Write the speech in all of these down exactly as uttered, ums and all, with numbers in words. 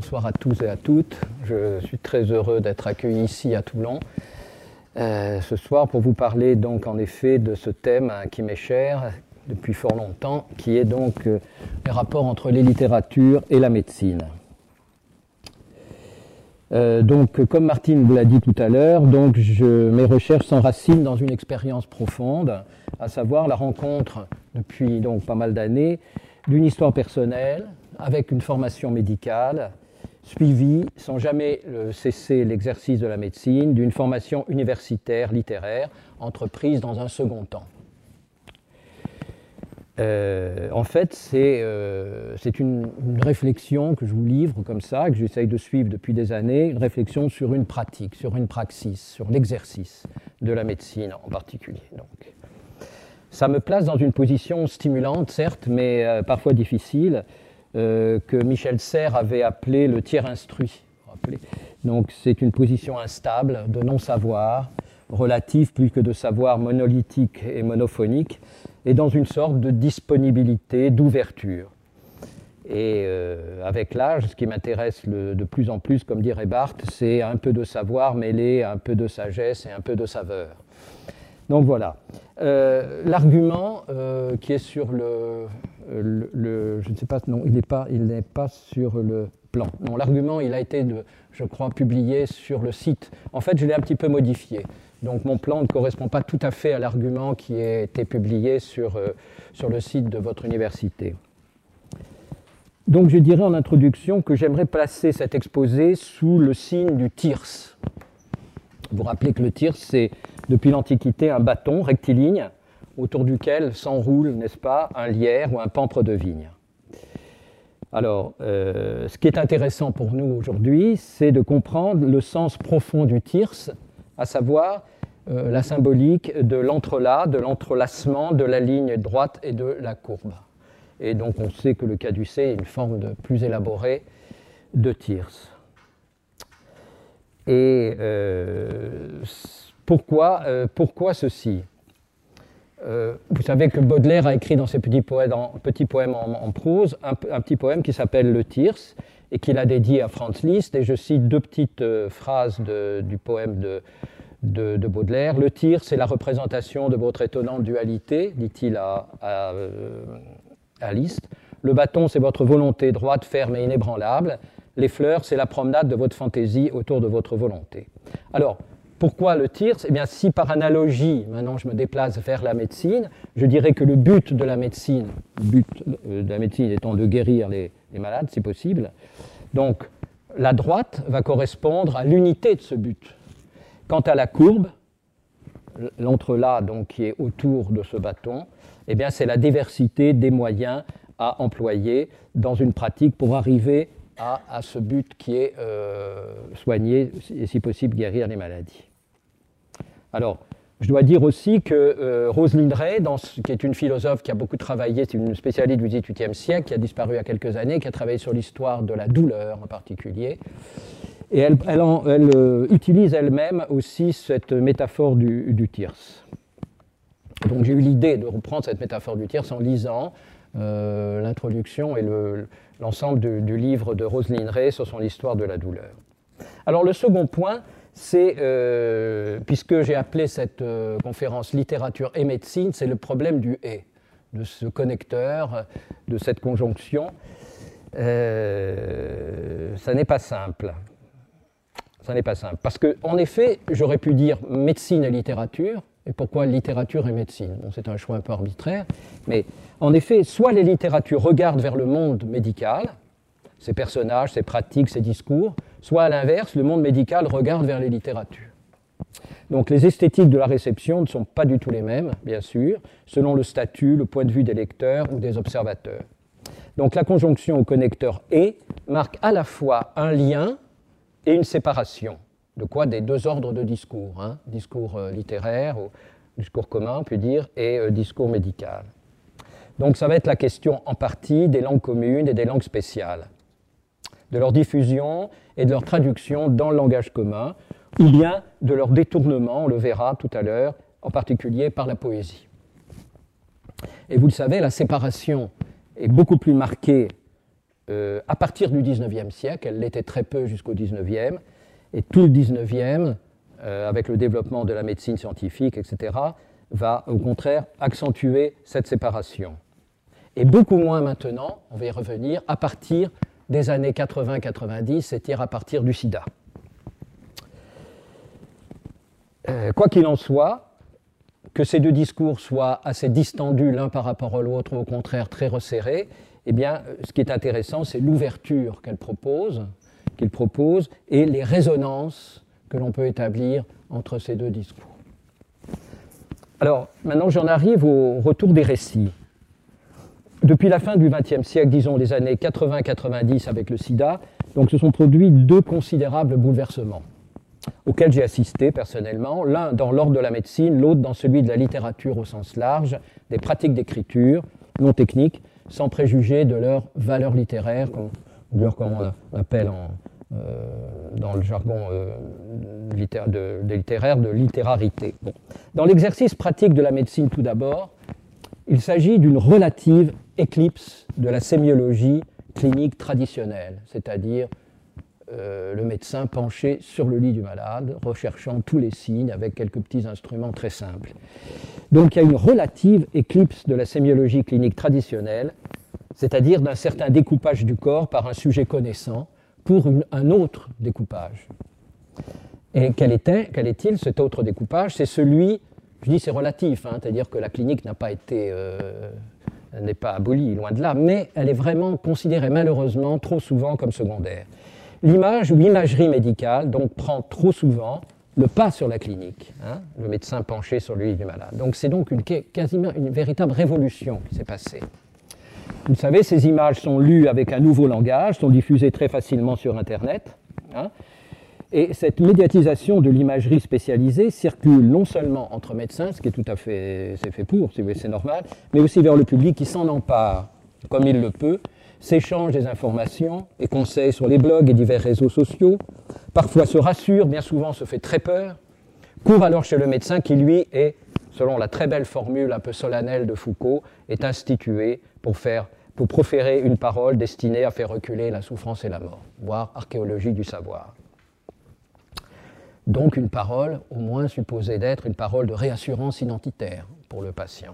bonsoir à tous et à toutes. Je suis très heureux d'être accueilli ici à Toulon euh, ce soir pour vous parler donc en effet de ce thème hein, qui m'est cher depuis fort longtemps, qui est donc euh, les rapports entre les littératures et la médecine. Euh, donc, comme Martine vous l'a dit tout à l'heure, donc je, mes recherches s'enracinent dans une expérience profonde, à savoir la rencontre depuis donc pas mal d'années d'une histoire personnelle avec une formation médicale, suivie, sans jamais cesser l'exercice de la médecine, d'une formation universitaire, littéraire, entreprise dans un second temps. Euh, en fait, c'est, euh, c'est une, une réflexion que je vous livre comme ça, que j'essaye de suivre depuis des années, une réflexion sur une pratique, sur une praxis, sur l'exercice de la médecine en particulier. Donc, ça me place dans une position stimulante, certes, mais euh, parfois difficile, Euh, que Michel Serres avait appelé le tiers instruit. Donc c'est une position instable de non-savoir, relative plus que de savoir monolithique et monophonique, et dans une sorte de disponibilité, d'ouverture. Et euh, avec l'âge, ce qui m'intéresse le, de plus en plus, comme dirait Barthes, c'est un peu de savoir mêlé à un peu de sagesse et un peu de saveur. Donc voilà. Euh, l'argument euh, qui est sur le, le, le... Je ne sais pas, non, il n'est pas, il n'est pas sur le plan. Non, l'argument, il a été, de, je crois, publié sur le site. En fait, je l'ai un petit peu modifié. Donc mon plan ne correspond pas tout à fait à l'argument qui a été publié sur, euh, sur le site de votre université. Donc je dirais en introduction que j'aimerais placer cet exposé sous le signe du tierce. Vous vous rappelez que le tierce, c'est depuis l'Antiquité un bâton rectiligne autour duquel s'enroule, n'est-ce pas, un lierre ou un pampre de vigne. Alors, euh, ce qui est intéressant pour nous aujourd'hui, c'est de comprendre le sens profond du tierce, à savoir euh, la symbolique de l'entrelac, de l'entrelacement de la ligne droite et de la courbe. Et donc, on sait que le caducée est une forme de, plus élaborée de tierce. Et euh, pourquoi, euh, pourquoi ceci euh, Vous savez que Baudelaire a écrit dans ses petits poèmes en, petits poèmes en, en prose un, un petit poème qui s'appelle Le Tierce et qu'il a dédié à Franz Liszt. Et je cite deux petites euh, phrases de, du poème de, de, de Baudelaire. Le Tierce, c'est la représentation de votre étonnante dualité, dit-il à, à, euh, à Liszt. Le bâton, c'est votre volonté droite, ferme et inébranlable. Les fleurs, c'est la promenade de votre fantaisie autour de votre volonté. Alors, pourquoi le tierce ? Eh bien, si par analogie, maintenant je me déplace vers la médecine, je dirais que le but de la médecine, le but de la médecine étant de guérir les, les malades, si possible, donc la droite va correspondre à l'unité de ce but. Quant à la courbe, l'entrelac donc qui est autour de ce bâton, eh bien, c'est la diversité des moyens à employer dans une pratique pour arriver À, à ce but qui est euh, soigner et si possible guérir les maladies. Alors, je dois dire aussi que euh, Roselyne Ray, dans ce, qui est une philosophe qui a beaucoup travaillé, c'est une spécialiste du dix-huitième siècle, qui a disparu il y a quelques années, qui a travaillé sur l'histoire de la douleur en particulier, et elle, elle, en, elle euh, utilise elle-même aussi cette métaphore du, du tierce. Donc j'ai eu l'idée de reprendre cette métaphore du tierce en lisant euh, l'introduction et le, l'ensemble du, du livre de Roselyne Ray sur son histoire de la douleur. Alors le second point, c'est, euh, puisque j'ai appelé cette euh, conférence littérature et médecine, c'est le problème du « et », de ce connecteur, de cette conjonction. Euh, ça n'est pas simple. Ça n'est pas simple. Parce qu'en effet, j'aurais pu dire médecine et littérature. Et pourquoi littérature et médecine ? Bon, c'est un choix un peu arbitraire, mais en effet, soit les littératures regardent vers le monde médical, ses personnages, ses pratiques, ses discours, soit à l'inverse, le monde médical regarde vers les littératures. Donc les esthétiques de la réception ne sont pas du tout les mêmes, bien sûr, selon le statut, le point de vue des lecteurs ou des observateurs. Donc la conjonction au connecteur « et » marque à la fois un lien et une séparation. De quoi ? Des deux ordres de discours, hein, discours euh, littéraire, ou discours commun, on peut dire, et euh, discours médical. Donc ça va être la question en partie des langues communes et des langues spéciales, de leur diffusion et de leur traduction dans le langage commun, ou bien de leur détournement, on le verra tout à l'heure, en particulier par la poésie. Et vous le savez, la séparation est beaucoup plus marquée euh, à partir du dix-neuvième siècle, elle l'était très peu jusqu'au dix-neuvième, et tout le dix-neuvième, euh, avec le développement de la médecine scientifique, et cetera, va au contraire accentuer cette séparation. Et beaucoup moins maintenant, on va y revenir, à partir des années quatre-vingts quatre-vingt-dix, c'est-à-dire à partir du sida. Euh, quoi qu'il en soit, que ces deux discours soient assez distendus l'un par rapport à l'autre, ou au contraire très resserrés, eh bien, ce qui est intéressant, c'est l'ouverture qu'elle propose, qu'il propose et les résonances que l'on peut établir entre ces deux discours. Alors, maintenant, j'en arrive au retour des récits. Depuis la fin du vingtième siècle, disons les années quatre-vingts quatre-vingt-dix avec le sida, donc se sont produits deux considérables bouleversements auxquels j'ai assisté personnellement, l'un dans l'ordre de la médecine, l'autre dans celui de la littérature au sens large, des pratiques d'écriture non techniques, sans préjuger de leur valeur littéraire, comme, comme on appelle en, euh, dans le jargon euh, littéraire, de, de littéraire de littérarité. Bon. Dans l'exercice pratique de la médecine tout d'abord, il s'agit d'une relative éclipse de la sémiologie clinique traditionnelle, c'est-à-dire euh, le médecin penché sur le lit du malade, recherchant tous les signes avec quelques petits instruments très simples. Donc il y a une relative éclipse de la sémiologie clinique traditionnelle, c'est-à-dire d'un certain découpage du corps par un sujet connaissant pour une, un autre découpage. Et quel était, quel est-il cet autre découpage? C'est celui, je dis c'est relatif, hein, c'est-à-dire que la clinique n'a pas été, euh, n'est pas abolie, loin de là, mais elle est vraiment considérée malheureusement trop souvent comme secondaire. L'image ou l'imagerie médicale donc prend trop souvent le pas sur la clinique, hein, le médecin penché sur le lit du malade. Donc c'est donc une, quasiment une véritable révolution qui s'est passée. Vous savez, ces images sont lues avec un nouveau langage, sont diffusées très facilement sur Internet, hein, et cette médiatisation de l'imagerie spécialisée circule non seulement entre médecins, ce qui est tout à fait, c'est fait pour, c'est normal, mais aussi vers le public qui s'en empare comme il le peut, s'échange des informations et conseils sur les blogs et divers réseaux sociaux, parfois se rassure, bien souvent se fait très peur, court alors chez le médecin qui, lui, est, selon la très belle formule un peu solennelle de Foucault, est institué pour, faire, pour proférer une parole destinée à faire reculer la souffrance et la mort, voire archéologie du savoir. Donc une parole, au moins supposée d'être une parole de réassurance identitaire pour le patient.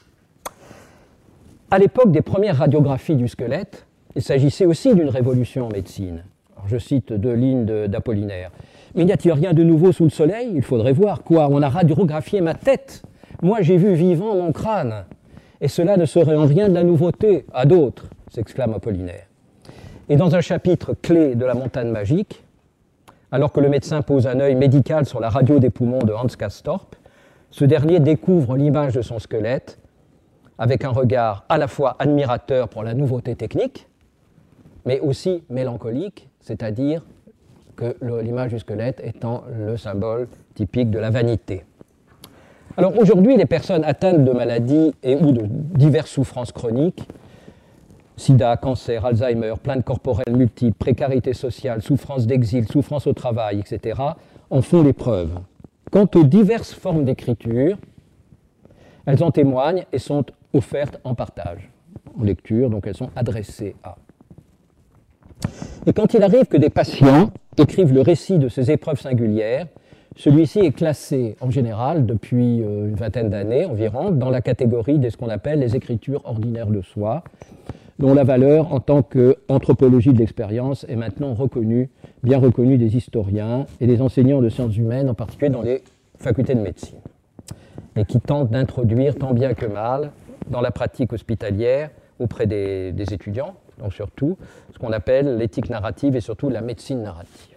À l'époque des premières radiographies du squelette, il s'agissait aussi d'une révolution en médecine. Alors je cite deux lignes d'Apollinaire. « Mais n'y a-t-il rien de nouveau sous le soleil? Il faudrait voir. Quoi? On a radiographié ma tête. Moi, j'ai vu vivant mon crâne. Et cela ne serait en rien de la nouveauté. À d'autres, s'exclame Apollinaire. » Et dans un chapitre clé de La montagne magique, alors que le médecin pose un œil médical sur la radio des poumons de Hans Castorp, ce dernier découvre l'image de son squelette avec un regard à la fois admirateur pour la nouveauté technique, mais aussi mélancolique, c'est-à-dire que l'image du squelette étant le symbole typique de la vanité. Alors aujourd'hui, les personnes atteintes de maladies et ou de diverses souffrances chroniques, sida, cancer, Alzheimer, plaintes corporelles multiples, précarité sociale, souffrance d'exil, souffrance au travail, et cetera, en font les preuves. Quant aux diverses formes d'écriture, elles en témoignent et sont offertes en partage, en lecture, donc elles sont adressées à. Et quand il arrive que des patients écrivent le récit de ces épreuves singulières, celui-ci est classé en général depuis une vingtaine d'années environ dans la catégorie de ce qu'on appelle les écritures ordinaires de soi, dont la valeur en tant qu'anthropologie de l'expérience est maintenant reconnue, bien reconnue des historiens et des enseignants de sciences humaines, en particulier dans les facultés de médecine, et qui tentent d'introduire tant bien que mal dans la pratique hospitalière auprès des, des étudiants, donc surtout ce qu'on appelle l'éthique narrative et surtout la médecine narrative.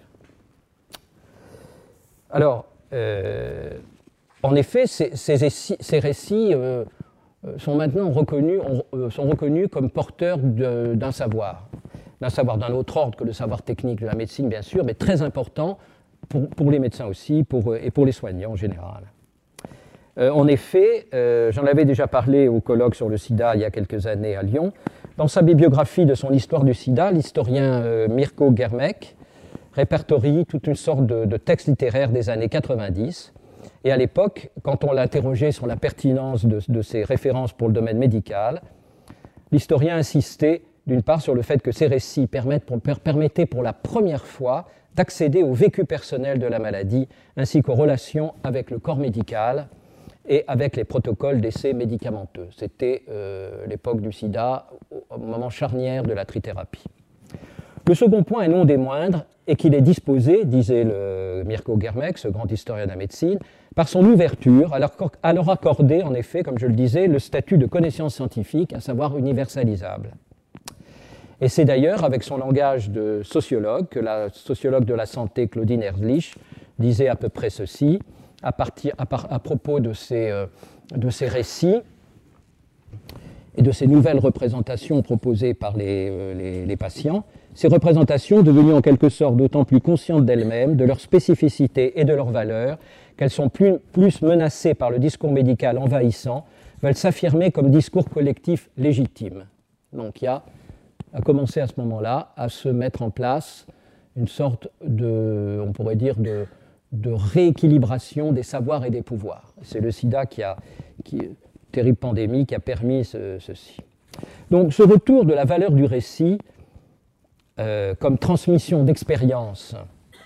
Alors, euh, en effet, ces, ces, ces récits euh, sont maintenant reconnus, on, sont reconnus comme porteurs d'un savoir, d'un savoir d'un autre ordre que le savoir technique de la médecine, bien sûr, mais très important pour, pour les médecins aussi pour, et pour les soignants en général. Euh, en effet, euh, j'en avais déjà parlé au colloque sur le sida il y a quelques années à Lyon. Dans sa bibliographie de son histoire du sida, l'historien euh, Mirko Germek répertorie toute une sorte de, de textes littéraires des années quatre-vingt-dix. Et à l'époque, quand on l'interrogeait sur la pertinence de, de ces références pour le domaine médical, l'historien insistait d'une part sur le fait que ces récits permettent pour, permettaient pour la première fois d'accéder au vécu personnel de la maladie, ainsi qu'aux relations avec le corps médical et avec les protocoles d'essais médicamenteux. C'était euh, l'époque du sida, au moment charnière de la trithérapie. Le second point, et non des moindres, est qu'il est disposé, disait le Mirko Germek, ce grand historien de la médecine, par son ouverture, à leur accorder, en effet, comme je le disais, le statut de connaissance scientifique, à savoir universalisable. Et c'est d'ailleurs avec son langage de sociologue que la sociologue de la santé Claudine Erdlich disait à peu près ceci, à, partir, à, par, à propos de ces, euh, de ces récits et de ces nouvelles représentations proposées par les, euh, les, les patients. Ces représentations, devenues en quelque sorte d'autant plus conscientes d'elles-mêmes, de leur spécificité et de leur valeur, qu'elles sont plus, plus menacées par le discours médical envahissant, veulent s'affirmer comme discours collectif légitime. Donc il y a, à commencer à ce moment-là, à se mettre en place une sorte de, on pourrait dire, de, de rééquilibration des savoirs et des pouvoirs. C'est le sida qui a, qui, terrible pandémie, qui a permis ce, ceci. Donc ce retour de la valeur du récit, Euh, comme transmission d'expérience,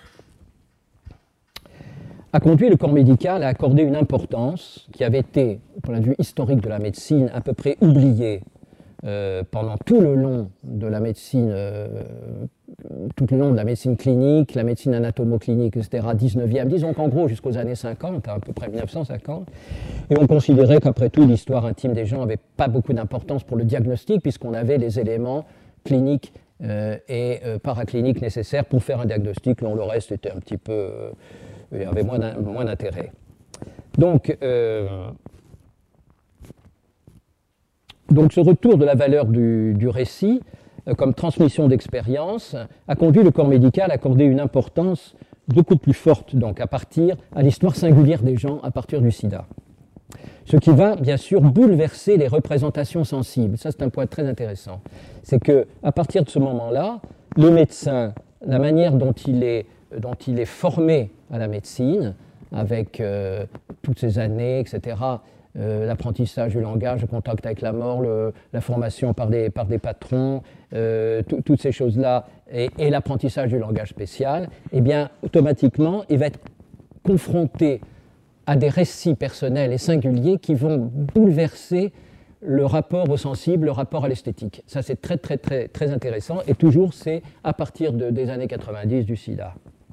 a conduit le corps médical à accorder une importance qui avait été, au point de vue historique de la médecine, à peu près oubliée euh, pendant tout le long de la médecine, euh, tout le long de la médecine clinique, la médecine anatomo-clinique, et cetera, dix-neuvième, disons qu'en gros jusqu'aux années cinquante, à peu près mille neuf cent cinquante, et on considérait qu'après tout, l'histoire intime des gens n'avait pas beaucoup d'importance pour le diagnostic, puisqu'on avait les éléments cliniques Euh, et euh, paracliniques nécessaires pour faire un diagnostic. Non, le reste était un petit peu, euh, avait moins, moins d'intérêt. Donc, euh, donc, ce retour de la valeur du, du récit euh, comme transmission d'expérience a conduit le corps médical à accorder une importance beaucoup plus forte, donc à partir à l'histoire singulière des gens à partir du sida. Ce qui va, bien sûr, bouleverser les représentations sensibles. Ça, c'est un point très intéressant. C'est qu'à partir de ce moment-là, le médecin, la manière dont il est, dont il est formé à la médecine, avec euh, toutes ces années, et cetera, euh, l'apprentissage du langage, le contact avec la mort, le, la formation par des, par des patrons, euh, toutes ces choses-là, et, et l'apprentissage du langage spécial, eh bien, automatiquement, il va être confronté à des récits personnels et singuliers qui vont bouleverser le rapport au sensible, le rapport à l'esthétique. Ça, c'est très, très, très, très intéressant, et toujours, c'est à partir de, des années quatre-vingt-dix du sida.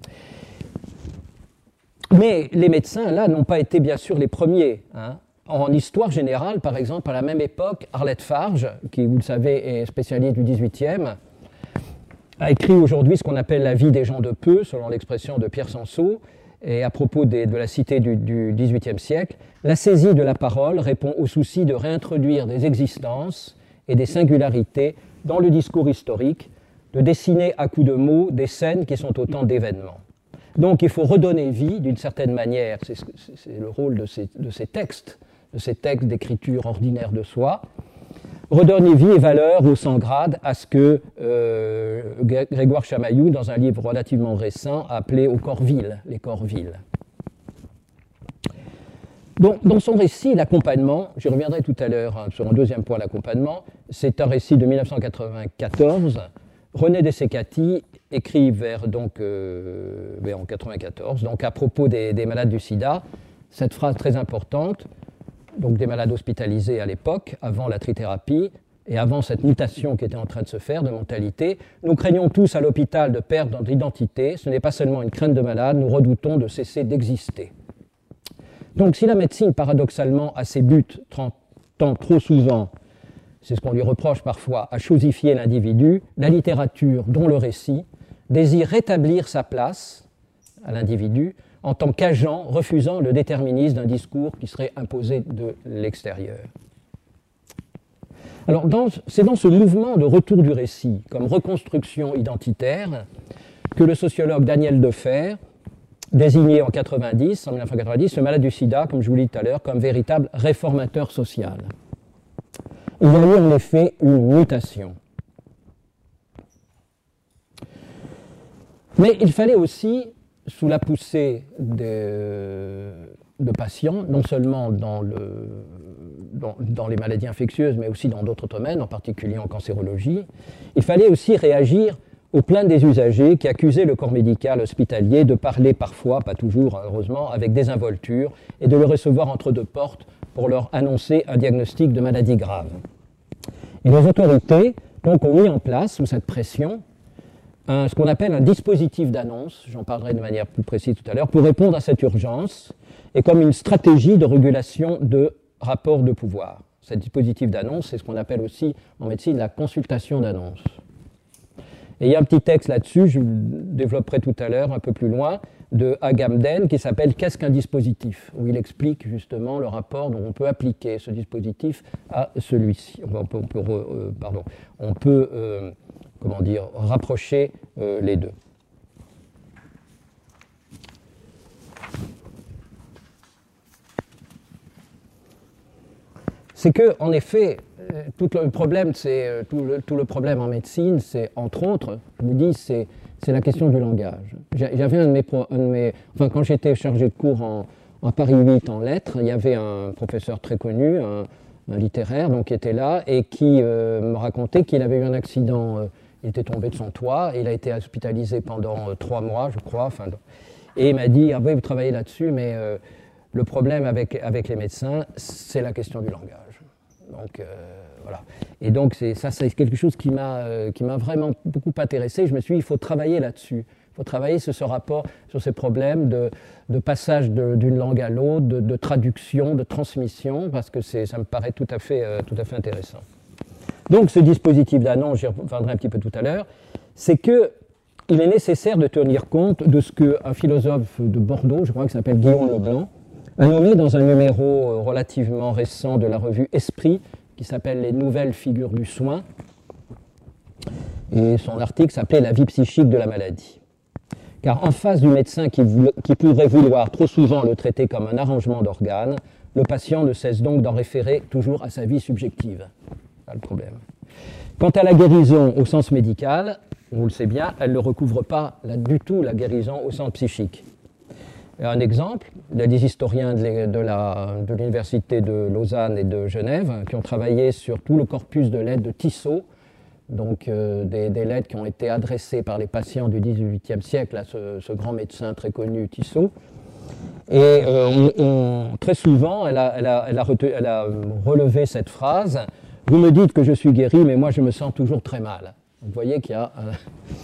Mais les médecins, là, n'ont pas été, bien sûr, les premiers. Hein. En histoire générale, par exemple, à la même époque, Arlette Farge, qui, vous le savez, est spécialiste du dix-huitième, a écrit aujourd'hui ce qu'on appelle la vie des gens de peu, selon l'expression de Pierre Sanso. Et à propos des, de la cité du, du dix-huitième siècle, la saisie de la parole répond au souci de réintroduire des existences et des singularités dans le discours historique, de dessiner à coups de mots des scènes qui sont autant d'événements. Donc il faut redonner vie d'une certaine manière, c'est, c'est le rôle de ces, de ces textes, de ces textes d'écriture ordinaire de soi, redonner vie et valeur au sans grade à ce que euh, Grégoire Chamaillou, dans un livre relativement récent, a appelé aux corps vils, les corps vils. Donc, dans son récit, l'accompagnement, j'y reviendrai tout à l'heure hein, sur un deuxième point, l'accompagnement, c'est un récit de mille neuf cent quatre-vingt-quatorze. René Dessécati écrit vers, donc, euh, vers en mille neuf cent quatre-vingt-quatorze, donc à propos des, des malades du sida, cette phrase très importante, donc des malades hospitalisés à l'époque, avant la trithérapie, et avant cette mutation qui était en train de se faire de mentalité. Nous craignons tous à l'hôpital de perdre notre identité. Ce n'est pas seulement une crainte de malade, nous redoutons de cesser d'exister. Donc si la médecine, paradoxalement, a ses buts, tend trop souvent, c'est ce qu'on lui reproche parfois, à chosifier l'individu, la littérature, dont le récit, désire rétablir sa place à l'individu, en tant qu'agent refusant le déterminisme d'un discours qui serait imposé de l'extérieur. Alors, dans, c'est dans ce mouvement de retour du récit, comme reconstruction identitaire, que le sociologue Daniel Defer, désigné en, quatre-vingt-dix, en mille neuf cent quatre-vingt-dix, ce malade du sida, comme je vous l'ai dit tout à l'heure, comme véritable réformateur social. Il y a eu en effet une mutation. Mais il fallait aussi, sous la poussée de, de patients, non seulement dans le, dans, dans les maladies infectieuses, mais aussi dans d'autres domaines, en particulier en cancérologie. Il fallait aussi réagir aux plaintes des usagers qui accusaient le corps médical hospitalier de parler parfois, pas toujours heureusement, avec désinvolture et de le recevoir entre deux portes pour leur annoncer un diagnostic de maladie grave. Et les autorités donc, ont mis en place, sous cette pression, un, ce qu'on appelle un dispositif d'annonce, j'en parlerai de manière plus précise tout à l'heure, pour répondre à cette urgence et comme une stratégie de régulation de rapports de pouvoir. Ce dispositif d'annonce, c'est ce qu'on appelle aussi en médecine la consultation d'annonce. Et il y a un petit texte là-dessus, je le développerai tout à l'heure un peu plus loin, de Agamben qui s'appelle « Qu'est-ce qu'un dispositif ?», où il explique justement le rapport dont on peut appliquer ce dispositif à celui-ci. On peut, on peut, euh, pardon, on peut euh, comment dire, rapprocher euh, les deux. C'est que, en effet, tout le problème, c'est tout le, tout le problème en médecine, c'est entre autres, je vous dis, c'est c'est la question du langage. J'avais un de mes, un de mes enfin, quand j'étais chargé de cours en, en Paris huit en lettres, il y avait un professeur très connu, un, un littéraire, donc qui était là et qui euh, me racontait qu'il avait eu un accident. Euh, il était tombé de son toit, et il a été hospitalisé pendant euh, trois mois, je crois. Enfin, et il m'a dit, ah oui, vous travaillez là-dessus, mais euh, le problème avec avec les médecins, c'est la question du langage. Donc euh, voilà. Et donc c'est, ça, c'est quelque chose qui m'a, euh, qui m'a vraiment beaucoup intéressé. Je me suis dit, il faut travailler là-dessus. Il faut travailler sur ce rapport, sur ces problèmes de, de passage de, d'une langue à l'autre, de, de traduction, de transmission, parce que c'est, ça me paraît tout à fait, euh, tout à fait intéressant. Donc ce dispositif d'annonce, j'y reviendrai un petit peu tout à l'heure, c'est qu'il est nécessaire de tenir compte de ce qu'un philosophe de Bordeaux, je crois qu'il s'appelle Guillaume Leblanc, a nommé dans un numéro relativement récent de la revue Esprit, qui s'appelle « Les nouvelles figures du soin ». Et son article s'appelait « La vie psychique de la maladie ». Car en face du médecin qui, voulait, qui pourrait vouloir trop souvent le traiter comme un arrangement d'organes, le patient ne cesse donc d'en référer toujours à sa vie subjective. C'est le problème. Quant à la guérison au sens médical, on le sait bien, elle ne recouvre pas là, du tout la guérison au sens psychique. Un exemple, il y a des historiens de, la, de l'université de Lausanne et de Genève qui ont travaillé sur tout le corpus de lettres de Tissot, donc euh, des, des lettres qui ont été adressées par les patients du dix-huitième siècle à ce, ce grand médecin très connu, Tissot. Et euh, on, on, très souvent, elle a, elle, a, elle, a retenu, elle a relevé cette phrase « Vous me dites que je suis guéri, mais moi je me sens toujours très mal ». Vous voyez qu'il y a... Euh,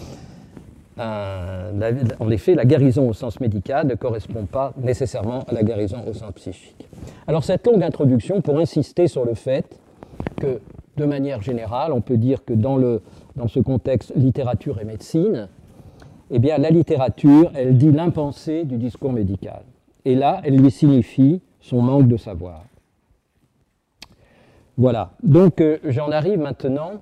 Un, en effet, la guérison au sens médical ne correspond pas nécessairement à la guérison au sens psychique. Alors cette longue introduction pour insister sur le fait que, de manière générale, on peut dire que dans, le, dans ce contexte littérature et médecine, eh bien, la littérature, elle dit l'impensé du discours médical. Et là, elle lui signifie son manque de savoir. Voilà. Donc euh, j'en arrive maintenant...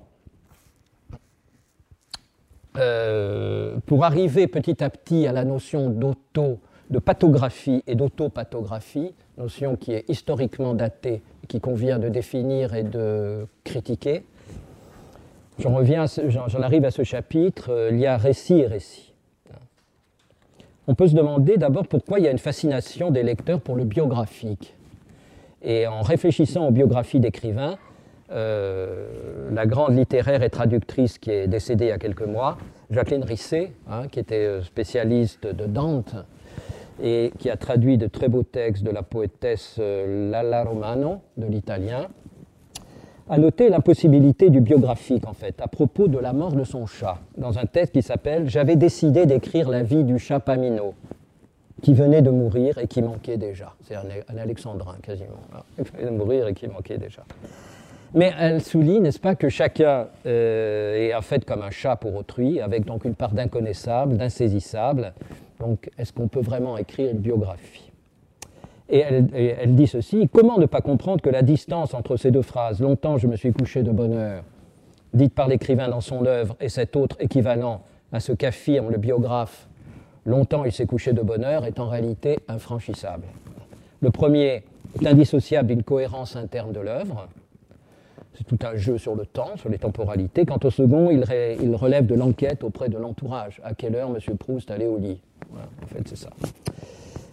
Euh, pour arriver petit à petit à la notion d'auto, de pathographie et d'autopathographie, notion qui est historiquement datée, qui convient de définir et de critiquer, j'en, reviens ce, j'en, j'en arrive à ce chapitre, euh, il y a récit et récit. On peut se demander d'abord pourquoi il y a une fascination des lecteurs pour le biographique. Et en réfléchissant aux biographies d'écrivains, Euh, la grande littéraire et traductrice qui est décédée il y a quelques mois, Jacqueline Risset, hein, qui était spécialiste de Dante et qui a traduit de très beaux textes de la poétesse Lalla Romano, de l'italien, a noté l'impossibilité du biographique, en fait, à propos de la mort de son chat, dans un texte qui s'appelle « J'avais décidé d'écrire la vie du chat Pamino », qui venait de mourir et qui manquait déjà. C'est un, un alexandrin, quasiment. Hein, il venait de mourir et qui manquait déjà. Mais elle souligne, n'est-ce pas, que chacun euh, est en fait comme un chat pour autrui, avec donc une part d'inconnaissable, d'insaisissable. Donc, est-ce qu'on peut vraiment écrire une biographie ? Et elle, et elle dit ceci, « Comment ne pas comprendre que la distance entre ces deux phrases, « Longtemps je me suis couché de bonne heure », dite par l'écrivain dans son œuvre, et cet autre équivalent à ce qu'affirme le biographe, « Longtemps il s'est couché de bonne heure », est en réalité infranchissable. Le premier est indissociable d'une cohérence interne de l'œuvre. C'est tout un jeu sur le temps, sur les temporalités. Quant au second, il, ré, il relève de l'enquête auprès de l'entourage. À quelle heure M. Proust allait au lit ? Voilà, en fait, c'est ça.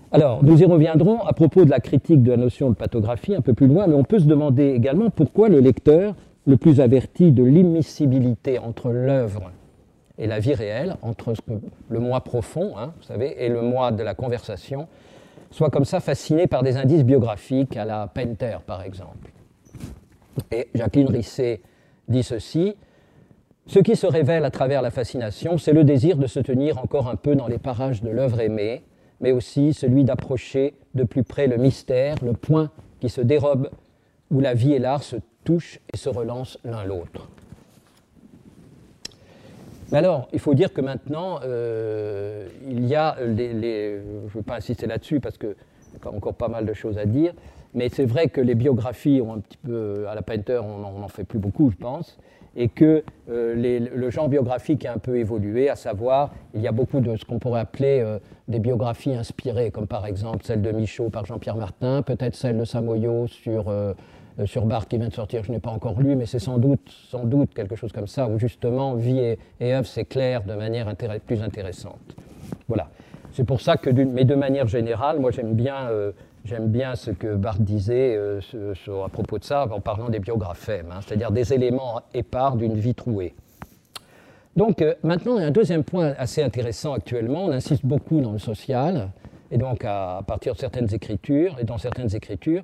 Alors, nous y reviendrons à propos de la critique de la notion de patographie un peu plus loin, mais on peut se demander également pourquoi le lecteur, le plus averti de l'immiscibilité entre l'œuvre et la vie réelle, entre ce que, le moi profond, hein, vous savez, et le moi de la conversation, soit comme ça fasciné par des indices biographiques à la Painter, par exemple. Et Jacqueline Risset dit ceci: ce qui se révèle à travers la fascination, c'est le désir de se tenir encore un peu dans les parages de l'œuvre aimée, mais aussi celui d'approcher de plus près le mystère, le point qui se dérobe, où la vie et l'art se touchent et se relancent l'un l'autre. Mais alors, il faut dire que maintenant, euh, il y a les... les je ne veux pas insister là-dessus parce qu'il y a encore pas mal de choses à dire, mais c'est vrai que les biographies ont un petit peu... À la Painter, on n'en fait plus beaucoup, je pense, et que euh, les, le genre biographique a un peu évolué, à savoir, il y a beaucoup de ce qu'on pourrait appeler euh, des biographies inspirées, comme par exemple celle de Michaud par Jean-Pierre Martin, peut-être celle de Samoyau sur... Euh, sur Barthes qui vient de sortir, je n'ai pas encore lu, mais c'est sans doute, sans doute quelque chose comme ça, où justement vie et, et œuvre s'éclairent de manière intéress- plus intéressante. Voilà. C'est pour ça que, mais de manière générale, moi j'aime bien, euh, j'aime bien ce que Barthes disait euh, ce, ce, à propos de ça, en parlant des biographèmes, hein, c'est-à-dire des éléments épars d'une vie trouée. Donc euh, maintenant, il y a un deuxième point assez intéressant actuellement, on insiste beaucoup dans le social, et donc à, à partir de certaines écritures, et dans certaines écritures,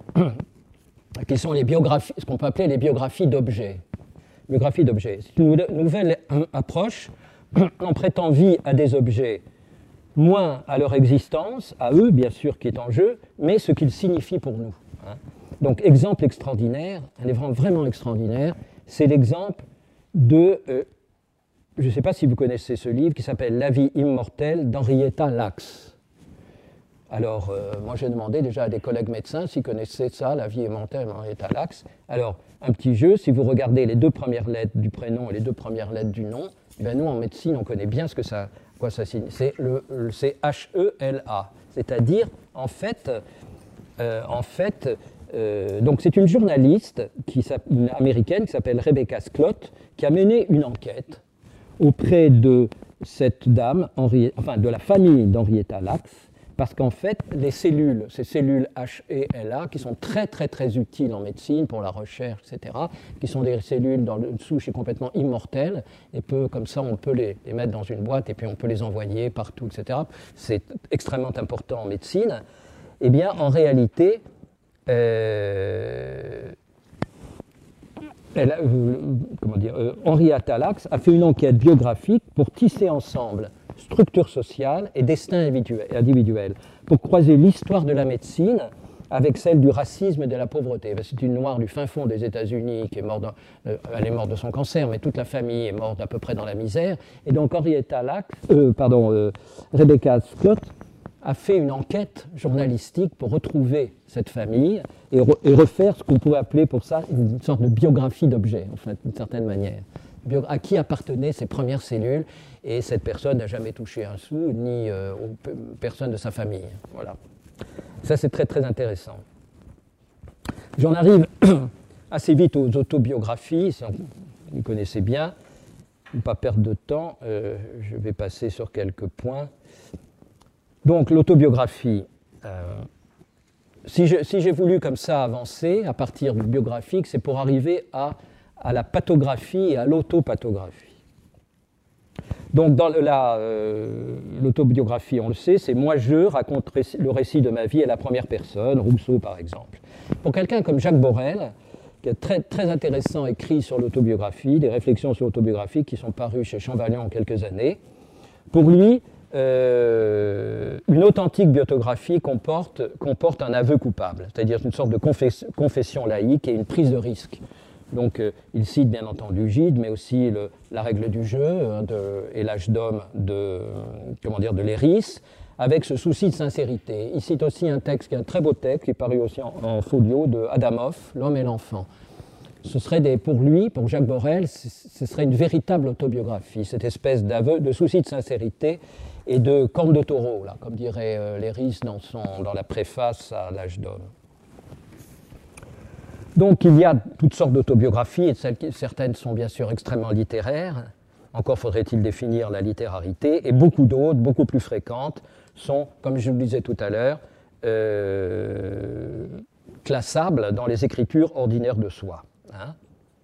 qui sont les biographies, ce qu'on peut appeler les biographies d'objets. Biographies d'objets. C'est une nouvelle approche. On prêtant vie à des objets, moins à leur existence, à eux, bien sûr, qui est en jeu, mais ce qu'ils signifient pour nous. Donc, exemple extraordinaire, un exemple vraiment extraordinaire, c'est l'exemple de, euh, je ne sais pas si vous connaissez ce livre, qui s'appelle La vie immortelle d'Henrietta Lacks. Alors, euh, moi, j'ai demandé déjà à des collègues médecins s'ils connaissaient ça, la vie immortelle d'Henrietta Lacks. Alors, un petit jeu, si vous regardez les deux premières lettres du prénom et les deux premières lettres du nom, eh bien, nous, en médecine, on connaît bien ce que ça, quoi ça signifie. C'est, le, le, c'est H E L A, c'est-à-dire, en fait, euh, en fait euh, donc c'est une journaliste qui, une américaine qui s'appelle Rebecca Scott, qui a mené une enquête auprès de cette dame, Henri, enfin, de la famille d'Henrietta Lacks, parce qu'en fait, les cellules, ces cellules H E L A, qui sont très très très utiles en médecine pour la recherche, et cetera, qui sont des cellules dans une souche complètement immortelle, et peu, comme ça on peut les, les mettre dans une boîte et puis on peut les envoyer partout, et cetera. C'est extrêmement important en médecine. Eh bien, en réalité, euh, elle a, euh, comment dire, euh, Henrietta Lacks a fait une enquête biographique pour tisser ensemble structure sociale et destin individuel, pour croiser l'histoire de la médecine avec celle du racisme et de la pauvreté. C'est une noire du fin fond des États-Unis qui est morte, dans, euh, elle est morte de son cancer, mais toute la famille est morte à peu près dans la misère. Et donc Henrietta Lacks, euh, pardon, euh, Rebecca Scott a fait une enquête journalistique pour retrouver cette famille et, re, et refaire ce qu'on pourrait appeler pour ça une sorte de biographie d'objet, en fait, d'une certaine manière. À qui appartenaient ces premières cellules, et cette personne n'a jamais touché un sou, ni euh, aux personnes de sa famille. Voilà. Ça, c'est très, très intéressant. J'en arrive assez vite aux autobiographies, si vous connaissez bien. Pour ne pas perdre de temps, euh, je vais passer sur quelques points. Donc, l'autobiographie. Euh, si, je, si j'ai voulu comme ça avancer à partir du biographique, c'est pour arriver à à la patographie et à l'autopatographie. Donc, dans la, euh, l'autobiographie, on le sait, c'est moi, je raconte le récit de ma vie à la première personne, Rousseau par exemple. Pour quelqu'un comme Jacques Borel, qui a très, très intéressant écrit sur l'autobiographie, des réflexions sur l'autobiographie qui sont parues chez Champvalian en quelques années, pour lui, euh, une authentique biographie comporte, comporte un aveu coupable, c'est-à-dire une sorte de confes- confession laïque et une prise de risque. Donc, euh, il cite bien entendu Gide, mais aussi le, la règle du jeu hein, de, et l'âge d'homme de, comment dire, de Léris, avec ce souci de sincérité. Il cite aussi un texte qui est un très beau texte, qui est paru aussi en, en folio, de Adamov, L'homme et l'enfant. Ce serait des, pour lui, pour Jacques Borel, ce serait une véritable autobiographie, cette espèce d'aveu, de souci de sincérité et de corne de taureau, là, comme dirait euh, Léris dans, son, dans la préface à l'âge d'homme. Donc il y a toutes sortes d'autobiographies, et certaines sont bien sûr extrêmement littéraires, encore faudrait-il définir la littérarité, et beaucoup d'autres, beaucoup plus fréquentes, sont, comme je vous le disais tout à l'heure, euh, classables dans les écritures ordinaires de soi. Hein.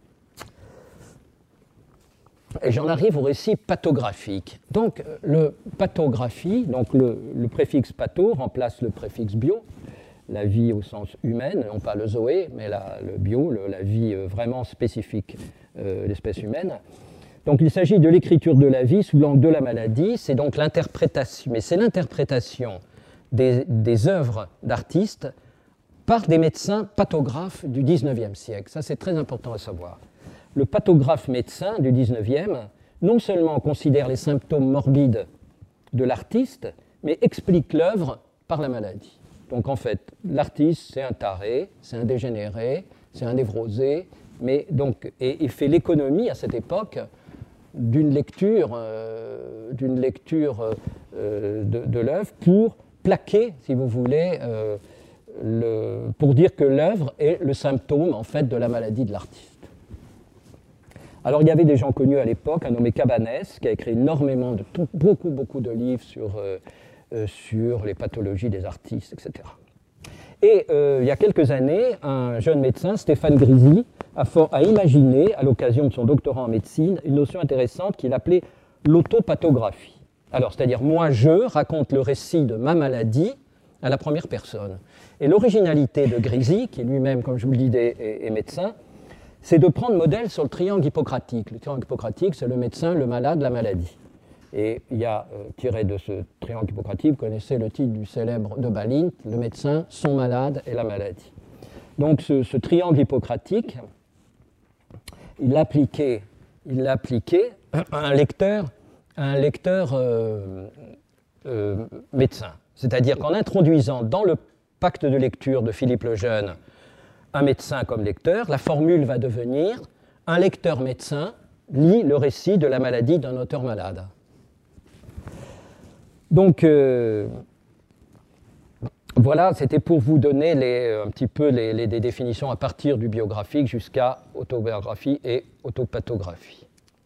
Et j'en arrive au récit pathographique. Donc, le pathographie, donc le, le préfixe patho remplace le préfixe bio, la vie au sens humaine, non pas le zoé, mais la, le bio, le, la vie vraiment spécifique euh, de l'espèce humaine. Donc, il s'agit de l'écriture de la vie sous l'angle de la maladie, c'est donc l'interprétation, mais c'est l'interprétation des, des œuvres d'artistes par des médecins pathographes du dix-neuvième siècle. Ça, c'est très important à savoir. Le pathographe médecin du dix-neuvième, non seulement considère les symptômes morbides de l'artiste, mais explique l'œuvre par la maladie. Donc en fait, l'artiste, c'est un taré, c'est un dégénéré, c'est un névrosé, mais donc, et il fait l'économie à cette époque d'une lecture, euh, d'une lecture euh, de, de l'œuvre pour plaquer, si vous voulez, euh, le, pour dire que l'œuvre est le symptôme en fait de la maladie de l'artiste. Alors, il y avait des gens connus à l'époque, un nommé Cabanès, qui a écrit énormément, de tout, beaucoup, beaucoup de livres sur, euh, euh, sur les pathologies des artistes, et cetera. Et euh, il y a quelques années, un jeune médecin, Stéphane Grisi, a, for, a imaginé, à l'occasion de son doctorat en médecine, une notion intéressante qu'il appelait l'autopathographie. Alors, c'est-à-dire, moi, je raconte le récit de ma maladie à la première personne. Et l'originalité de Grisi, qui lui-même, comme je vous le disais, est, est médecin, c'est de prendre modèle sur le triangle hippocratique. Le triangle hippocratique, c'est le médecin, le malade, la maladie. Et il y a, euh, tiré de ce triangle hippocratique, vous connaissez le titre du célèbre de Balint, le médecin, son malade et la maladie. Donc ce, ce triangle hippocratique, il l'appliquait, il l'appliquait à un lecteur, à un lecteur euh, euh, médecin. C'est-à-dire qu'en introduisant dans le pacte de lecture de Philippe le Jeune un médecin comme lecteur, la formule va devenir « un lecteur médecin lit le récit de la maladie d'un auteur malade ». Donc, euh, voilà, c'était pour vous donner les, un petit peu les, les, des définitions à partir du biographique jusqu'à autobiographie et autopathographie.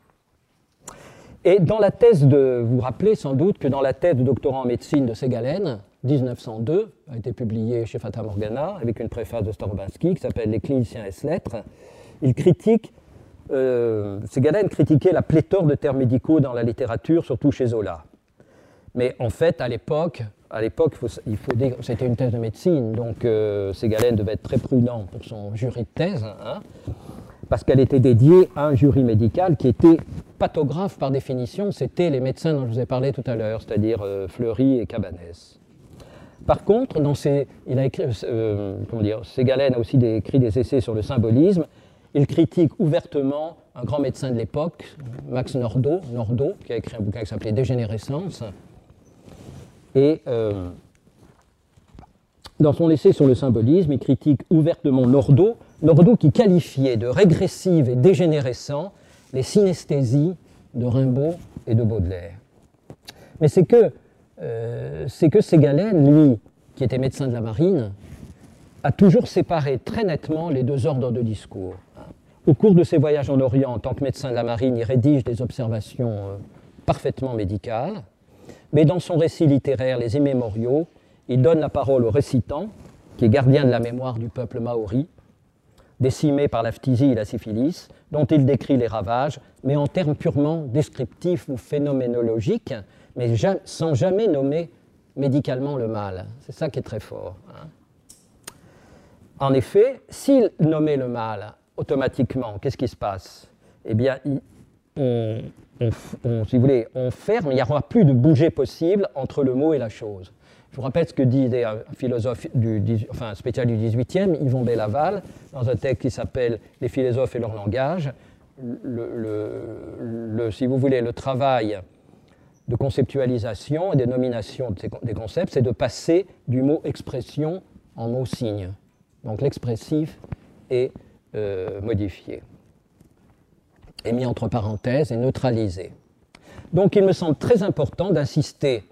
Et dans la thèse de, vous vous rappelez sans doute que dans la thèse de doctorat en médecine de Ségalen, mille neuf cent deux, a été publiée chez Fata Morgana, avec une préface de Storbansky qui s'appelle « Les cliniciens et ses lettres », il critique, euh, Ségalen critiquait la pléthore de termes médicaux dans la littérature, surtout chez Zola. Mais en fait, à l'époque, à l'époque, il faut, il faut dire, c'était une thèse de médecine, donc euh, Ségalen devait être très prudent pour son jury de thèse, hein, parce qu'elle était dédiée à un jury médical qui était pathographe par définition, c'était les médecins dont je vous ai parlé tout à l'heure, c'est-à-dire euh, Fleury et Cabanès. Par contre, dans ses, il a écrit, euh, comment dire, Ségalen a aussi des, écrit des essais sur le symbolisme. Il critique ouvertement un grand médecin de l'époque, Max Nordau, Nordau, qui a écrit un bouquin qui s'appelait Dégénérescence. Et euh, dans son essai sur le symbolisme, il critique ouvertement Nordau, Nordau qui qualifiait de régressive et dégénérescent les synesthésies de Rimbaud et de Baudelaire. Mais c'est que, euh, c'est que Ségalen, lui, qui était médecin de la marine, a toujours séparé très nettement les deux ordres de discours. Au cours de ses voyages en Orient, en tant que médecin de la marine, il rédige des observations euh, parfaitement médicales, mais dans son récit littéraire, Les Immémoriaux, il donne la parole au récitant, qui est gardien de la mémoire du peuple maori, décimé par la phtisie et la syphilis, dont il décrit les ravages, mais en termes purement descriptifs ou phénoménologiques, mais sans jamais nommer médicalement le mal. C'est ça qui est très fort. Hein. En effet, s'il nommait le mal automatiquement, qu'est-ce qui se passe? Eh bien, on, on, on, si vous voulez, on ferme, il n'y aura plus de bouger possible entre le mot et la chose. Je vous rappelle ce que dit un philosophe, du, enfin un spécialiste du dix-huitième, Yvon Bellaval, dans un texte qui s'appelle « Les philosophes et leur langage ». Le, le, le, si vous voulez, le travail de conceptualisation et de nomination de ces, des concepts, c'est de passer du mot expression en mot signe. Donc l'expressif est euh, modifié, est mis entre parenthèses et neutralisé. Donc il me semble très important d'insister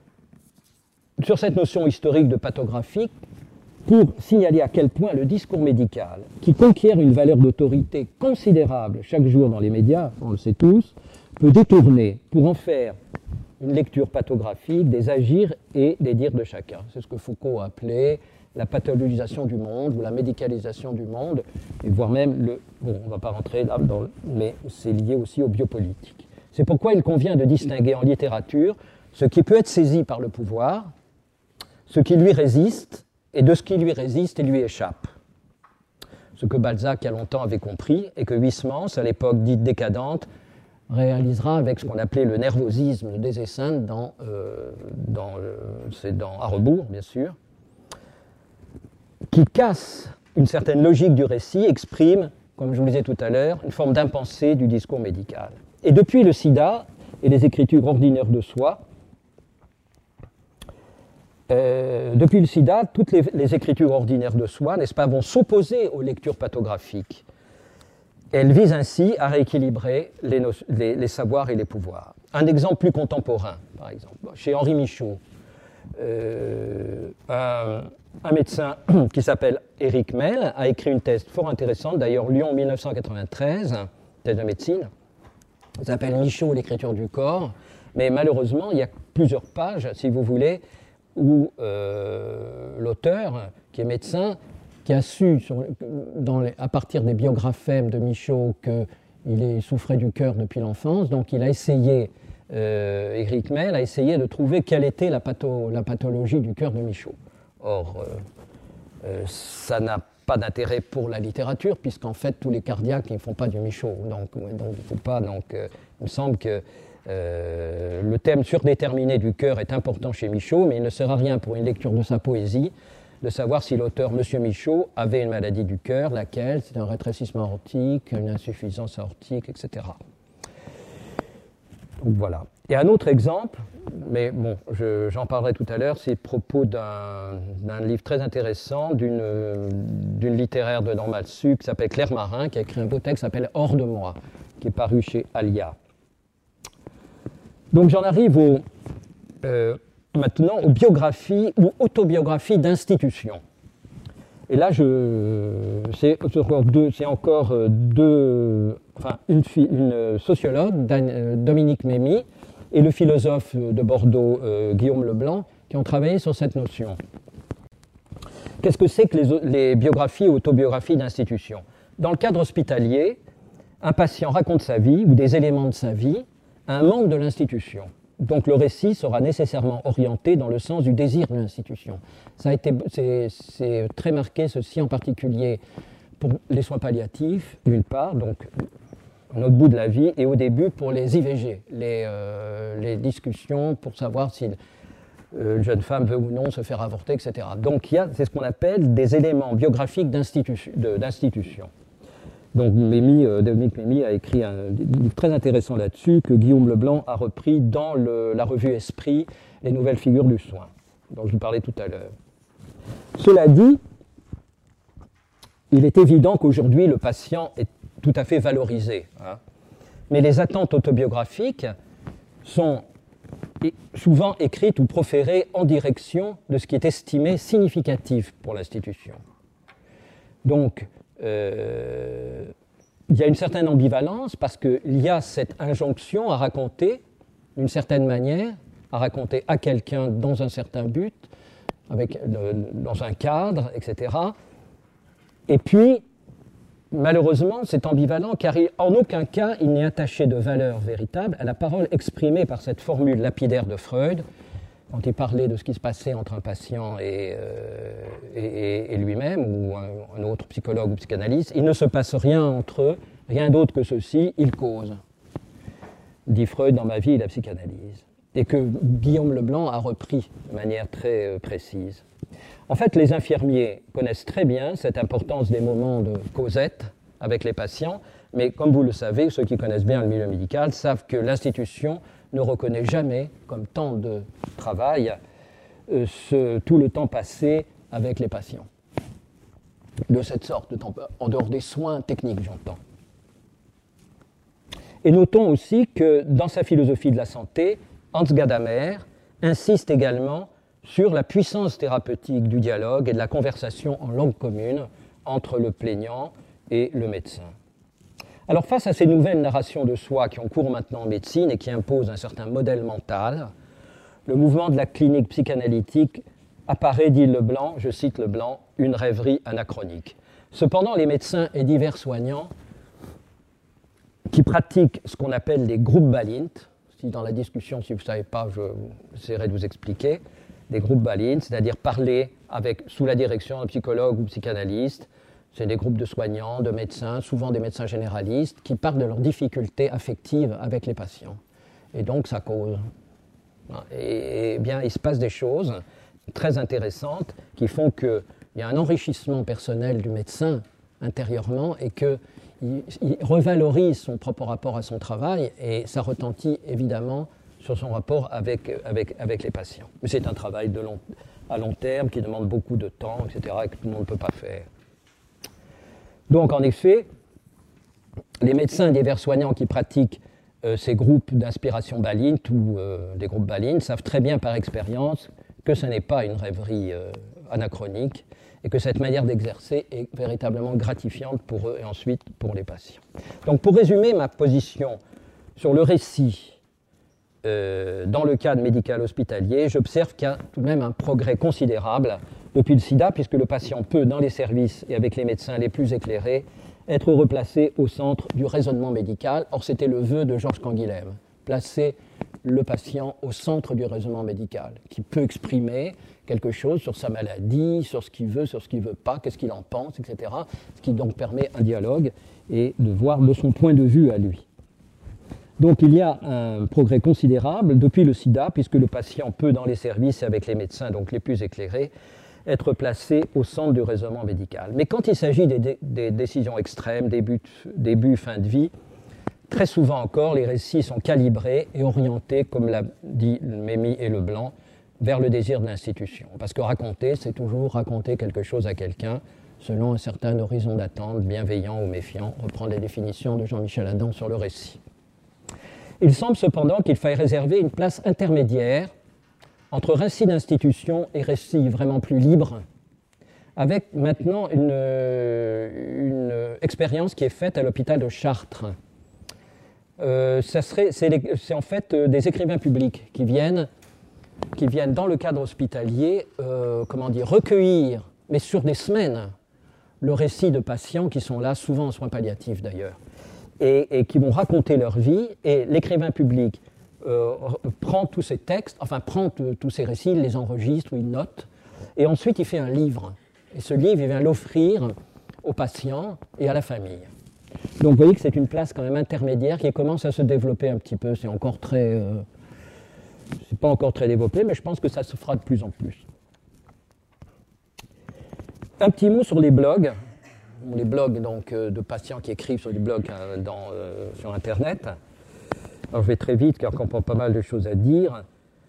sur cette notion historique de pathographie pour signaler à quel point le discours médical, qui conquiert une valeur d'autorité considérable chaque jour dans les médias, on le sait tous, peut détourner pour en faire une lecture pathographique des agirs et des dires de chacun. C'est ce que Foucault a appelé la pathologisation du monde ou la médicalisation du monde, et voire même le... Bon, on ne va pas rentrer là, dans, mais c'est lié aussi au biopolitique. C'est pourquoi il convient de distinguer en littérature ce qui peut être saisi par le pouvoir, ce qui lui résiste, et de ce qui lui résiste et lui échappe. Ce que Balzac, il y a longtemps, avait compris, et que Huysmans, à l'époque dite décadente, réalisera avec ce qu'on appelait le nervosisme des Esseintes dans, euh, dans, euh, c'est dans À rebours, bien sûr, qui casse une certaine logique du récit, exprime, comme je vous le disais tout à l'heure, une forme d'impensé du discours médical. Et depuis le sida et les écritures ordinaires de soi, euh, depuis le sida, toutes les, les écritures ordinaires de soi, n'est-ce pas, vont s'opposer aux lectures pathographiques. Elles visent ainsi à rééquilibrer les, no- les, les savoirs et les pouvoirs. Un exemple plus contemporain, par exemple, chez Henri Michaud, euh, un, un médecin qui s'appelle Éric Mel a écrit une thèse fort intéressante, d'ailleurs Lyon mille neuf cent quatre-vingt-treize, thèse de médecine, ça s'appelle Michaud, l'écriture du corps, mais malheureusement il y a plusieurs pages, si vous voulez, où euh, l'auteur, qui est médecin, qui a su, sur, dans les, à partir des biographèmes de Michaud, qu'il souffrait du cœur depuis l'enfance, donc il a essayé, euh, Éric Mel a essayé de trouver quelle était la, patho, la pathologie du cœur de Michaud. Or, euh, euh, ça n'a pas d'intérêt pour la littérature, puisqu'en fait, tous les cardiaques ne font pas du Michaud. Donc, donc, il faut pas, donc euh, il me semble que euh, le thème surdéterminé du cœur est important chez Michaud, mais il ne sert à rien pour une lecture de sa poésie de savoir si l'auteur, M. Michaud, avait une maladie du cœur, laquelle, c'est un rétrécissement aortique, une insuffisance aortique, et cetera. Donc voilà. Et un autre exemple, mais bon, je, j'en parlerai tout à l'heure, c'est le propos d'un, d'un livre très intéressant d'une, d'une littéraire de Normal Sup qui s'appelle Claire Marin, qui a écrit un beau texte qui s'appelle Hors de moi, qui est paru chez Alia. Donc j'en arrive au... Euh, maintenant aux biographies ou autobiographies d'institutions. Et là, je, c'est, encore deux, c'est encore deux, enfin, une, une sociologue, Dan, Dominique Mémy, et le philosophe de Bordeaux, euh, Guillaume Leblanc, qui ont travaillé sur cette notion. Qu'est-ce que c'est que les, les biographies ou autobiographies d'institutions ? Dans le cadre hospitalier, un patient raconte sa vie ou des éléments de sa vie à un membre de l'institution. Donc le récit sera nécessairement orienté dans le sens du désir de l'institution. Ça a été, c'est, c'est très marqué, ceci en particulier pour les soins palliatifs, d'une part, donc à notre bout de la vie, et au début pour les I V G, les, euh, les discussions pour savoir si euh, une jeune femme veut ou non se faire avorter, et cetera. Donc il y a, c'est ce qu'on appelle des éléments biographiques d'institution. De, d'institution. Donc Mémy, euh, Dominique Mémy a écrit un livre très intéressant là-dessus que Guillaume Leblanc a repris dans le, la revue Esprit, les nouvelles figures du soin, dont je vous parlais tout à l'heure. Cela dit, il est évident qu'aujourd'hui le patient est tout à fait valorisé, hein, mais les attentes autobiographiques sont souvent écrites ou proférées en direction de ce qui est estimé significatif pour l'institution. Donc, Euh, il y a une certaine ambivalence parce qu'il y a cette injonction à raconter d'une certaine manière, à raconter à quelqu'un dans un certain but, avec, euh, dans un cadre, et cetera. Et puis, malheureusement, c'est ambivalent car il, en aucun cas il n'est attaché de valeur véritable à la parole exprimée par cette formule lapidaire de Freud, quand il parlait de ce qui se passait entre un patient et, euh, et, et lui-même, ou un, un autre psychologue ou psychanalyste, il ne se passe rien entre eux, rien d'autre que ceci, ils causent. Dit Freud dans Ma vie et la psychanalyse. Et que Guillaume Leblanc a repris de manière très euh, précise. En fait, les infirmiers connaissent très bien cette importance des moments de causette avec les patients, mais comme vous le savez, ceux qui connaissent bien le milieu médical savent que l'institution ne reconnaît jamais comme temps de travail euh, ce, tout le temps passé avec les patients. De cette sorte, de temps, en dehors des soins techniques, j'entends. Et notons aussi que dans sa philosophie de la santé, Hans Gadamer insiste également sur la puissance thérapeutique du dialogue et de la conversation en langue commune entre le plaignant et le médecin. Alors face à ces nouvelles narrations de soi qui ont cours maintenant en médecine et qui imposent un certain modèle mental, le mouvement de la clinique psychanalytique apparaît, dit Leblanc, je cite Leblanc, une rêverie anachronique. Cependant, les médecins et divers soignants qui pratiquent ce qu'on appelle les groupes Balint, si dans la discussion, si vous ne savez pas, j'essaierai de vous expliquer, des groupes Balint, c'est-à-dire parler avec, sous la direction d'un psychologue ou psychanalyste, c'est des groupes de soignants, de médecins, souvent des médecins généralistes, qui parlent de leurs difficultés affectives avec les patients. Et donc, ça cause. Et, et bien, il se passe des choses très intéressantes qui font qu'il y a un enrichissement personnel du médecin intérieurement et qu'il il revalorise son propre rapport à son travail et ça retentit évidemment sur son rapport avec, avec, avec les patients. Mais c'est un travail de long, à long terme qui demande beaucoup de temps, et cetera, et que tout le monde ne peut pas faire. Donc, en effet, les médecins et divers soignants qui pratiquent euh, ces groupes d'inspiration Balint ou euh, des groupes Balint savent très bien par expérience que ce n'est pas une rêverie euh, anachronique et que cette manière d'exercer est véritablement gratifiante pour eux et ensuite pour les patients. Donc, pour résumer ma position sur le récit euh, dans le cadre médical hospitalier, j'observe qu'il y a tout de même un progrès considérable depuis le sida, puisque le patient peut, dans les services et avec les médecins les plus éclairés, être replacé au centre du raisonnement médical. Or, c'était le vœu de Georges Canguilhem, placer le patient au centre du raisonnement médical, qui peut exprimer quelque chose sur sa maladie, sur ce qu'il veut, sur ce qu'il ne veut pas, qu'est-ce qu'il en pense, et cetera, ce qui donc permet un dialogue et de voir de son point de vue à lui. Donc il y a un progrès considérable depuis le sida, puisque le patient peut, dans les services et avec les médecins donc les plus éclairés, être placé au centre du raisonnement médical. Mais quand il s'agit des, dé- des décisions extrêmes, début, début, fin de vie, très souvent encore, les récits sont calibrés et orientés, comme l'a dit Mémy et Leblanc, vers le désir de l'institution. Parce que raconter, c'est toujours raconter quelque chose à quelqu'un, selon un certain horizon d'attente, bienveillant ou méfiant, reprendre les définitions de Jean-Michel Adam sur le récit. Il semble cependant qu'il faille réserver une place intermédiaire entre récit d'institution et récit vraiment plus libre, avec maintenant une, une expérience qui est faite à l'hôpital de Chartres. Euh, ça serait, c'est, les, c'est en fait euh, des écrivains publics qui viennent, qui viennent dans le cadre hospitalier, euh, comment dire, recueillir, mais sur des semaines, le récit de patients qui sont là, souvent en soins palliatifs d'ailleurs, et, et qui vont raconter leur vie, et l'écrivain public Euh, prend tous ces textes, enfin prend t- tous ces récits, il les enregistre ou il note, et ensuite il fait un livre. Et ce livre, il vient l'offrir aux patients et à la famille. Donc vous voyez que c'est une place quand même intermédiaire qui commence à se développer un petit peu. C'est encore très, euh, c'est pas encore très développé, mais je pense que ça se fera de plus en plus. Un petit mot sur les blogs. Les blogs donc, euh, de patients qui écrivent sur des blogs euh, dans, euh, sur Internet. Alors je vais très vite car on comprend pas mal de choses à dire.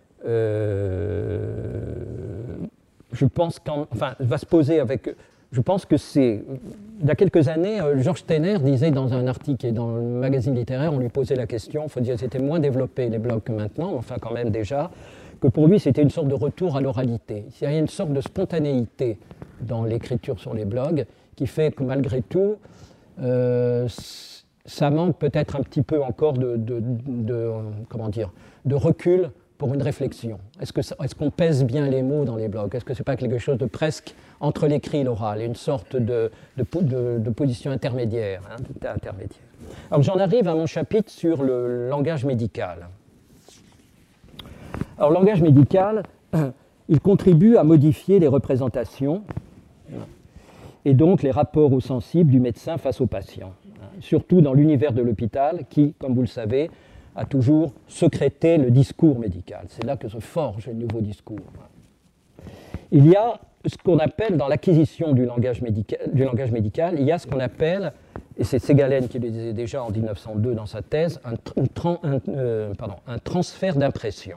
Euh, je pense qu'en, enfin, va se poser avec. Je pense que c'est. Il y a quelques années, Georges Steiner disait dans un article et dans le magazine littéraire, on lui posait la question. Il faut dire que c'était moins développé les blogs que maintenant, mais enfin quand même déjà, que pour lui c'était une sorte de retour à l'oralité. Il y a une sorte de spontanéité dans l'écriture sur les blogs qui fait que malgré tout. Euh, ça manque peut-être un petit peu encore de, de, de, comment dire, de recul pour une réflexion. Est-ce, que ça, est-ce qu'on pèse bien les mots dans les blogs ? Est-ce que ce n'est pas quelque chose de presque entre l'écrit et l'oral, une sorte de, de, de, de position intermédiaire, hein, intermédiaire. Alors j'en arrive à mon chapitre sur le langage médical. Alors le langage médical, il contribue à modifier les représentations et donc les rapports aux sensibles du médecin face au patient. Surtout dans l'univers de l'hôpital qui, comme vous le savez, a toujours sécrété le discours médical. C'est là que se forge le nouveau discours. Il y a ce qu'on appelle, dans l'acquisition du langage médical, du langage médical, il y a ce qu'on appelle, et c'est Ségalen qui le disait déjà en dix-neuf cent deux dans sa thèse, un, un, un, euh, pardon, un transfert d'impression.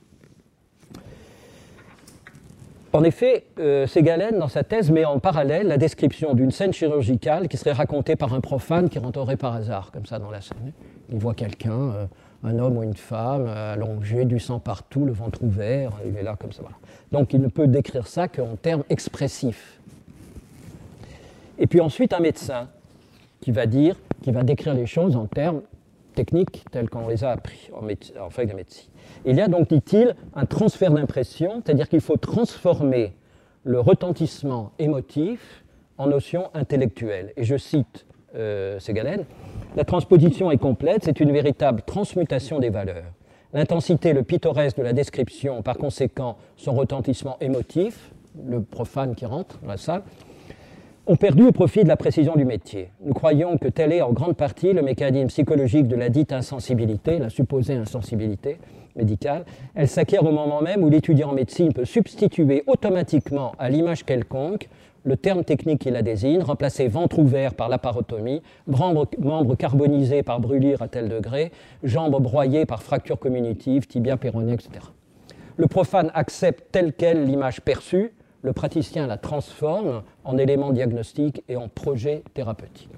En effet, euh, Ségalen, dans sa thèse, met en parallèle la description d'une scène chirurgicale qui serait racontée par un profane qui rentrerait par hasard, comme ça, dans la scène. Il voit quelqu'un, euh, un homme ou une femme, allongé, du sang partout, le ventre ouvert, il est là comme ça. Voilà. Donc il ne peut décrire ça qu'en termes expressifs. Et puis ensuite, un médecin qui va dire, qui qui va décrire les choses en termes techniques tels qu'on les a appris en, méde- en fac de médecine. Il y a donc, dit-il, un transfert d'impression, c'est-à-dire qu'il faut transformer le retentissement émotif en notion intellectuelle. Et je cite euh, Segalen, « La transposition est complète, c'est une véritable transmutation des valeurs. L'intensité, le pittoresque de la description, par conséquent son retentissement émotif, le profane qui rentre dans la salle, ont perdu au profit de la précision du métier. Nous croyons que tel est en grande partie le mécanisme psychologique de la dite insensibilité, la supposée insensibilité médicale. Elle s'acquiert au moment même où l'étudiant en médecine peut substituer automatiquement à l'image quelconque le terme technique qui la désigne, remplacer ventre ouvert par laparotomie, membre carbonisé par brûlure à tel degré, jambes broyées par fracture communitive, tibia péroné, et cetera. Le profane accepte telle quelle l'image perçue, le praticien la transforme en élément diagnostique et en projet thérapeutique.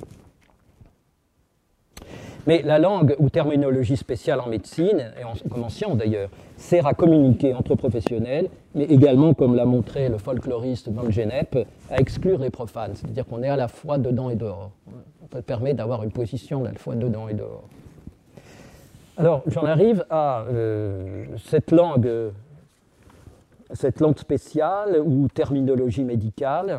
Mais la langue ou terminologie spéciale en médecine, et en, comme en science d'ailleurs, sert à communiquer entre professionnels, mais également, comme l'a montré le folkloriste Van Gennep, à exclure les profanes. C'est-à-dire qu'on est à la fois dedans et dehors. Ça permet d'avoir une position à la fois dedans et dehors. Alors, j'en arrive à euh, cette langue... Euh, cette langue spéciale ou terminologie médicale,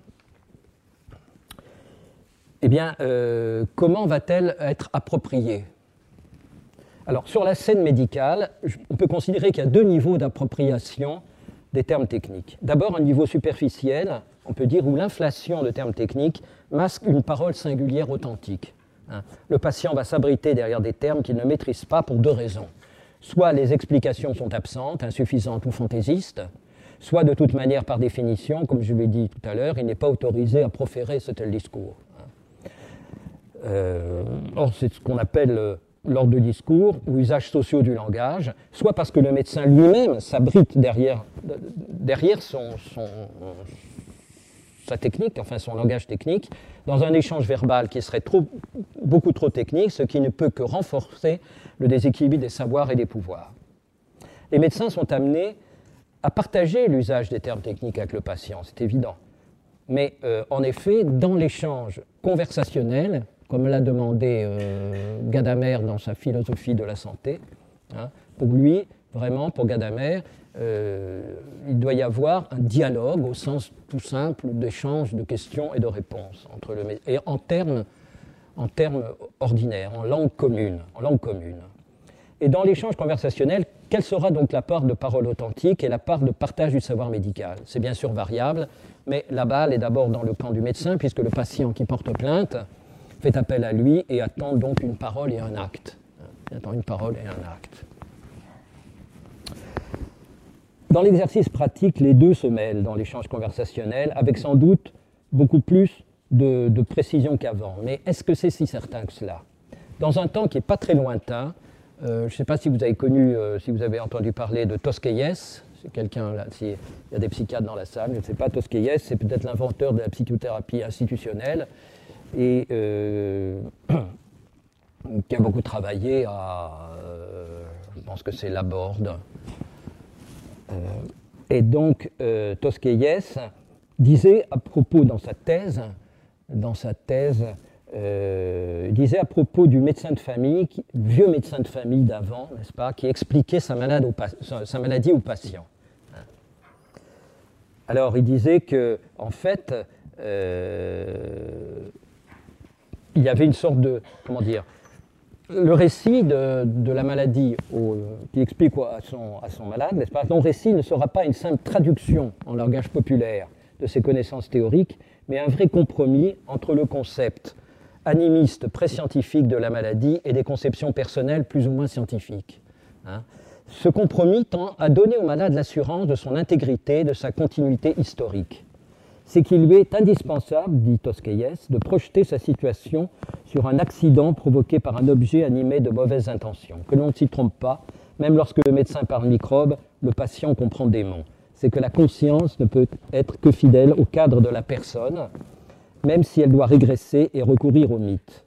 eh bien, euh, comment va-t-elle être appropriée ? Alors, sur la scène médicale, on peut considérer qu'il y a deux niveaux d'appropriation des termes techniques. D'abord, un niveau superficiel, on peut dire, où l'inflation de termes techniques masque une parole singulière authentique. Hein. Le patient va s'abriter derrière des termes qu'il ne maîtrise pas pour deux raisons. Soit les explications sont absentes, insuffisantes ou fantaisistes, soit de toute manière, par définition, comme je l'ai dit tout à l'heure, il n'est pas autorisé à proférer ce tel discours. Euh, or, c'est ce qu'on appelle l'ordre de discours ou usages sociaux du langage, soit parce que le médecin lui-même s'abrite derrière, derrière son, son, sa technique, enfin son langage technique, dans un échange verbal qui serait trop, beaucoup trop technique, ce qui ne peut que renforcer le déséquilibre des savoirs et des pouvoirs. Les médecins sont amenés à partager l'usage des termes techniques avec le patient, c'est évident. Mais euh, en effet, dans l'échange conversationnel, comme l'a demandé euh, Gadamer dans sa philosophie de la santé, hein, pour lui, vraiment, pour Gadamer, euh, il doit y avoir un dialogue au sens tout simple d'échange de questions et de réponses, entre le, et en termes, en termes ordinaires, en langue commune, en langue commune. Et dans l'échange conversationnel, quelle sera donc la part de parole authentique et la part de partage du savoir médical ? C'est bien sûr variable, mais la balle est d'abord dans le camp du médecin, puisque le patient qui porte plainte fait appel à lui et attend donc une parole et un acte. Il attend une parole et un acte. Dans l'exercice pratique, les deux se mêlent dans l'échange conversationnel, avec sans doute beaucoup plus de, de précision qu'avant. Mais est-ce que c'est si certain que cela ? Dans un temps qui n'est pas très lointain, euh, je ne sais pas si vous avez connu, euh, si vous avez entendu parler de Tosquelles, c'est quelqu'un là, il y a des psychiatres dans la salle, je ne sais pas, Tosquelles, c'est peut-être l'inventeur de la psychothérapie institutionnelle, et euh, qui a beaucoup travaillé à, euh, je pense que c'est Laborde. Euh, et donc, euh, Tosquelles disait à propos, dans sa thèse, dans sa thèse, euh, disait à propos du médecin de famille, qui, vieux médecin de famille d'avant, n'est-ce pas, qui expliquait sa, malade au, sa, sa maladie aux patients. Alors, il disait que, en fait, euh, il y avait une sorte de, comment dire, le récit de, de la maladie au, qui explique à son, à son malade, n'est-ce pas, son récit ne sera pas une simple traduction en langage populaire de ses connaissances théoriques, mais un vrai compromis entre le concept animiste pré-scientifique de la maladie et des conceptions personnelles plus ou moins scientifiques. Hein. Ce compromis tend à donner au malade l'assurance de son intégrité, de sa continuité historique. C'est qu'il lui est indispensable, dit Tosquelles, de projeter sa situation sur un accident provoqué par un objet animé de mauvaises intentions. Que l'on ne s'y trompe pas, même lorsque le médecin parle microbe, le patient comprend démon. C'est que la conscience ne peut être que fidèle au cadre de la personne, même si elle doit régresser et recourir au mythe.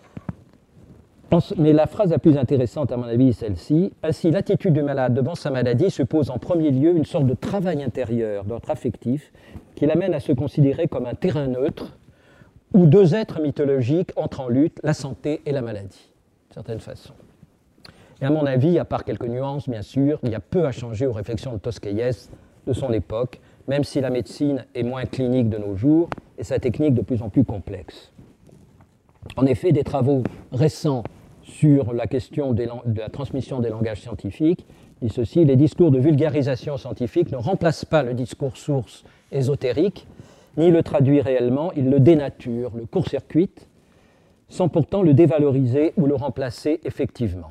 Mais la phrase la plus intéressante, à mon avis, est celle-ci. Ainsi, l'attitude du malade devant sa maladie suppose en premier lieu une sorte de travail intérieur, d'ordre affectif, qui l'amène à se considérer comme un terrain neutre où deux êtres mythologiques entrent en lutte, la santé et la maladie, d'une certaine façon. Et à mon avis, à part quelques nuances, bien sûr, il y a peu à changer aux réflexions de Tosquelles de son époque, même si la médecine est moins clinique de nos jours et sa technique de plus en plus complexe. En effet, des travaux récents sur la question de la transmission des langages scientifiques disent ceci: les discours de vulgarisation scientifique ne remplacent pas le discours source ésotérique, ni le traduit réellement, ils le dénaturent, le court-circuitent, sans pourtant le dévaloriser ou le remplacer effectivement.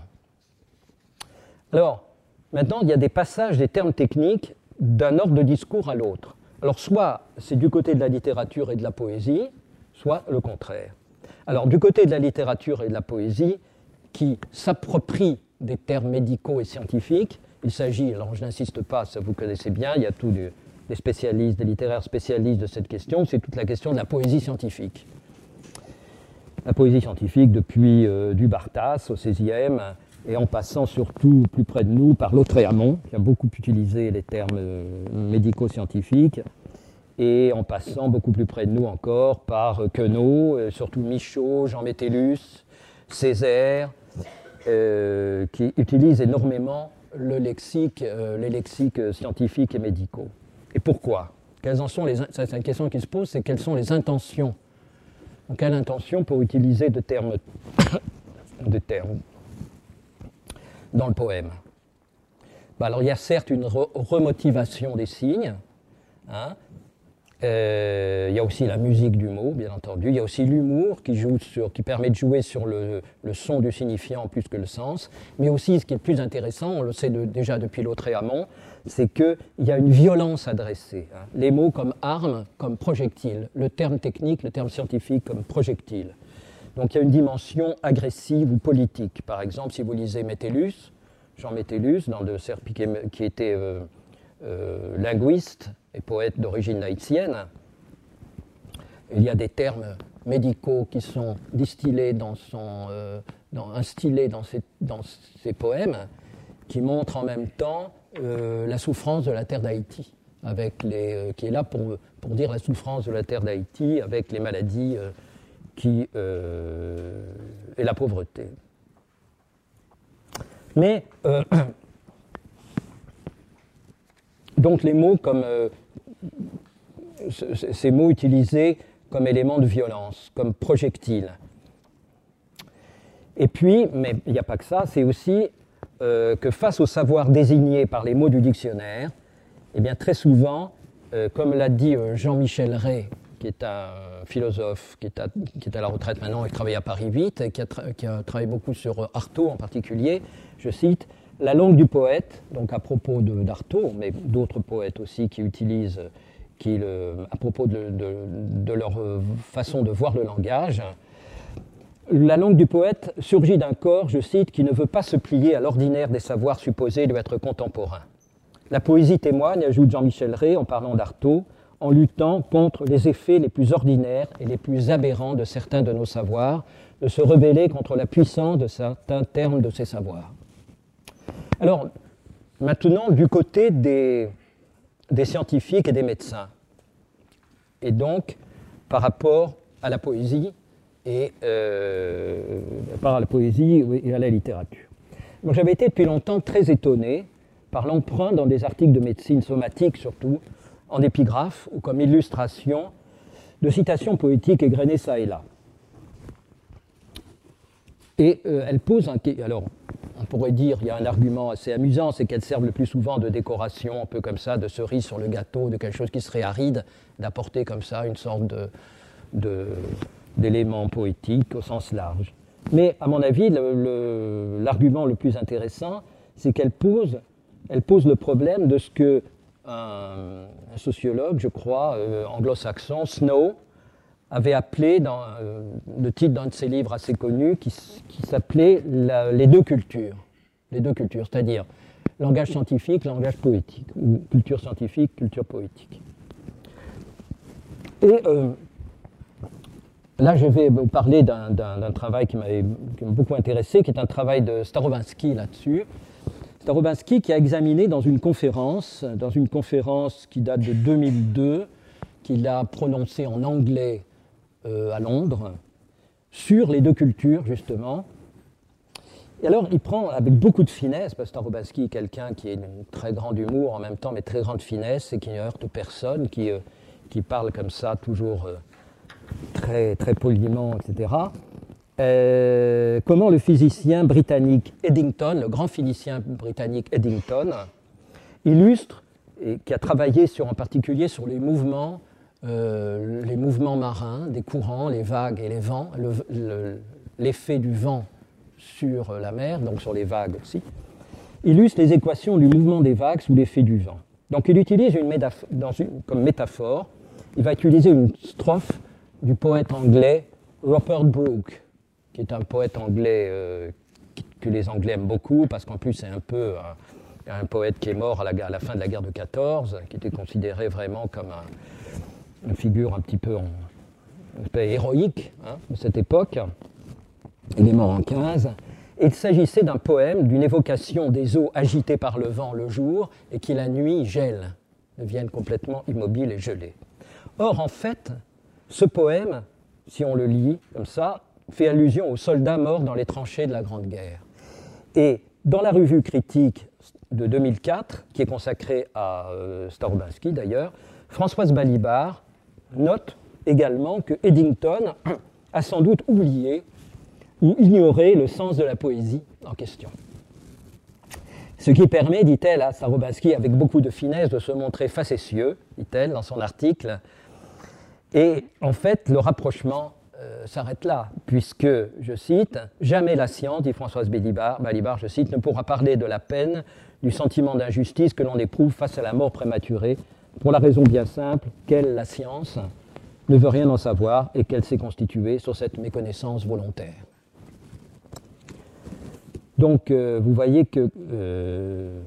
Alors, maintenant, il y a des passages des termes techniques d'un ordre de discours à l'autre. Alors, soit c'est du côté de la littérature et de la poésie, soit le contraire. Alors, du côté de la littérature et de la poésie, qui s'approprient des termes médicaux et scientifiques, il s'agit, alors je n'insiste pas, ça vous connaissez bien, il y a tous des spécialistes, des littéraires spécialistes de cette question, c'est toute la question de la poésie scientifique. La poésie scientifique depuis euh, du Barthasse au seizième, et en passant surtout plus près de nous par Lautréamont, qui a beaucoup utilisé les termes euh, médico-scientifiques, et en passant beaucoup plus près de nous encore par euh, Queneau, euh, surtout Michaud, Jean Métellus, Césaire, euh, qui utilisent énormément le lexique, euh, les lexiques scientifiques et médicaux. Et pourquoi? Quelles en sont les, c'est une question qui se pose, c'est quelles sont les intentions? Donc, quelle intention pour utiliser de termes, de termes dans le poème? Ben alors, il y a certes une re- remotivation des signes, hein. Euh, il y a aussi la musique du mot, bien entendu. Il y a aussi l'humour qui, joue sur, qui permet de jouer sur le, le son du signifiant plus que le sens. Mais aussi, ce qui est le plus intéressant, on le sait de, déjà depuis Lautréamont, c'est qu'il y a une violence adressée. Hein. Les mots comme arme, comme projectile. Le terme technique, le terme scientifique comme projectile. Donc il y a une dimension agressive ou politique. Par exemple, si vous lisez Métellus, Jean Métellus, dans de Serpic, qui était euh, euh, linguiste et poète d'origine haïtienne, il y a des termes médicaux qui sont distillés dans son, euh, dans, instillés dans ses, dans ses poèmes, qui montrent en même temps euh, la souffrance de la terre d'Haïti, avec les, euh, qui est là pour, pour dire la souffrance de la terre d'Haïti avec les maladies euh, qui, euh, et la pauvreté. Mais euh, donc les mots comme euh, ces mots utilisés comme éléments de violence, comme projectiles. Et puis, mais il n'y a pas que ça, c'est aussi euh, que face au savoir désigné par les mots du dictionnaire, eh bien très souvent, euh, comme l'a dit euh, Jean-Michel Rey, qui est un philosophe qui est à, qui est à la retraite maintenant et qui travaille à Paris huit, et qui a, tra- qui a travaillé beaucoup sur Artaud en particulier, je cite, « La langue du poète », donc à propos de, d'Artaud, mais d'autres poètes aussi qui utilisent, qui le, à propos de, de, de leur façon de voir le langage, la langue du poète surgit d'un corps, je cite, qui ne veut pas se plier à l'ordinaire des savoirs supposés lui être contemporains. La poésie témoigne, ajoute Jean-Michel Rey en parlant d'Artaud, en luttant contre les effets les plus ordinaires et les plus aberrants de certains de nos savoirs, de se rebeller contre la puissance de certains termes de ces savoirs. Alors, maintenant, du côté des, des scientifiques et des médecins, et donc par rapport à la poésie et euh, par à la poésie et à la littérature. Donc, j'avais été depuis longtemps très étonné par l'emprunt dans des articles de médecine somatique, surtout, en épigraphe ou comme illustration, de citations poétiques égrenées ça et là. Et euh, elles posent un... Alors, on pourrait dire, il y a un argument assez amusant, c'est qu'elles servent le plus souvent de décoration, un peu comme ça, de cerise sur le gâteau, de quelque chose qui serait aride, d'apporter comme ça une sorte de, de, d'élément poétique au sens large. Mais à mon avis, le, le, l'argument le plus intéressant, c'est qu'elle pose, elle pose le problème de ce que un, un sociologue, je crois, euh, anglo-saxon, Snow, avait appelé, dans euh, le titre d'un de ses livres assez connus, qui, qui s'appelait la, Les deux cultures. Les deux cultures, c'est-à-dire langage scientifique, langage poétique, ou culture scientifique, culture poétique. Et euh, là, je vais vous parler d'un, d'un, d'un travail qui, m'avait, qui m'a beaucoup intéressé, qui est un travail de Starobinsky là-dessus. Starobinsky qui a examiné dans une conférence, dans une conférence qui date de deux mille deux, qu'il a prononcée en anglais euh, à Londres, sur les deux cultures, justement. Et alors, il prend avec beaucoup de finesse, parce que Starobinsky est quelqu'un qui a une très grande humour en même temps, mais très grande finesse, et qui ne heurte personne, qui, euh, qui parle comme ça, toujours euh, très, très poliment, et cetera. Euh, comment le physicien britannique Eddington, le grand physicien britannique Eddington, illustre, et qui a travaillé sur, en particulier sur les mouvements, euh, les mouvements marins, des courants, les vagues et les vents, le, le, l'effet du vent sur la mer, donc sur les vagues aussi, illustre les équations du mouvement des vagues sous l'effet du vent. Donc il utilise une métaph- dans une, comme métaphore, il va utiliser une strophe du poète anglais Rupert Brooke, qui est un poète anglais euh, que les Anglais aiment beaucoup, parce qu'en plus c'est un peu un, un poète qui est mort à la, à la fin de la guerre de quatorze, qui était considéré vraiment comme un, une figure un petit peu, en, un peu héroïque hein, de cette époque. Il est mort en quinze. Et il s'agissait d'un poème, d'une évocation des eaux agitées par le vent le jour et qui la nuit gèlent, deviennent complètement immobiles et gelées. Or, en fait, ce poème, si on le lit comme ça, fait allusion aux soldats morts dans les tranchées de la Grande Guerre. Et dans la revue critique de deux mille quatre, qui est consacrée à euh, Starobinsky d'ailleurs, Françoise Balibar note également que Eddington a sans doute oublié ou ignorer le sens de la poésie en question. Ce qui permet, dit-elle à Starobinsky, avec beaucoup de finesse, de se montrer facétieux, dit-elle dans son article. Et en fait, le rapprochement euh, s'arrête là, puisque, je cite, « Jamais la science, dit Françoise Balibar, Balibar, je cite, ne pourra parler de la peine, du sentiment d'injustice que l'on éprouve face à la mort prématurée, pour la raison bien simple qu'elle, la science, ne veut rien en savoir et qu'elle s'est constituée sur cette méconnaissance volontaire. » Donc, euh, vous voyez que euh,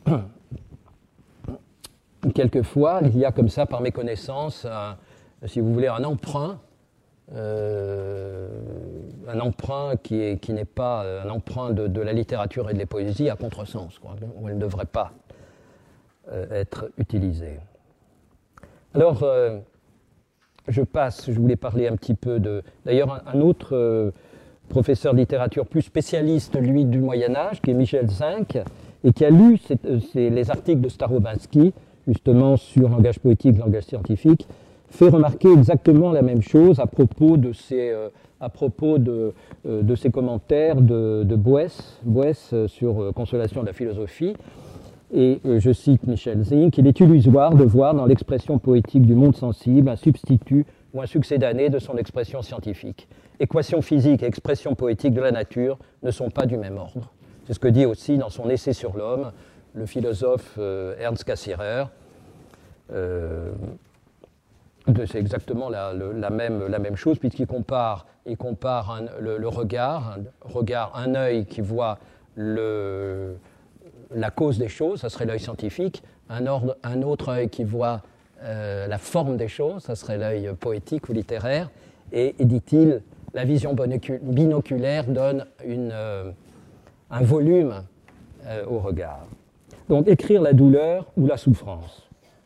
quelquefois, il y a comme ça, par méconnaissance, un, si vous voulez, un emprunt, euh, un emprunt qui, est, qui n'est pas un emprunt de, de la littérature et de la poésie à contresens, quoi, où elle ne devrait pas euh, être utilisée. Alors, euh, je passe, je voulais parler un petit peu de... D'ailleurs, un, un autre... Euh, professeur de littérature plus spécialiste, lui, du Moyen-Âge, qui est Michel Zinc, et qui a lu cette, ces, les articles de Starobinsky, justement sur langage poétique, langage scientifique, fait remarquer exactement la même chose à propos de ces, euh, à propos de, euh, de ces commentaires de, de Boès, Boès euh, sur euh, Consolation de la philosophie. Et euh, je cite Michel Zinc, « Il est illusoire de voir dans l'expression poétique du monde sensible un substitut ou un succédané de son expression scientifique. Équations physiques et expressions poétiques de la nature ne sont pas du même ordre. » C'est ce que dit aussi dans son essai sur l'homme le philosophe euh, Ernst Cassirer. Euh, c'est exactement la, le, la, même, la même chose, puisqu'il compare, il compare un, le, le regard, un, regard, un œil qui voit le, la cause des choses, ça serait l'œil scientifique, un, ordre, un autre œil qui voit euh, la forme des choses, ça serait l'œil poétique ou littéraire, et, et dit-il, la vision binoculaire donne une, euh, un volume euh, au regard. Donc, écrire la douleur ou la souffrance.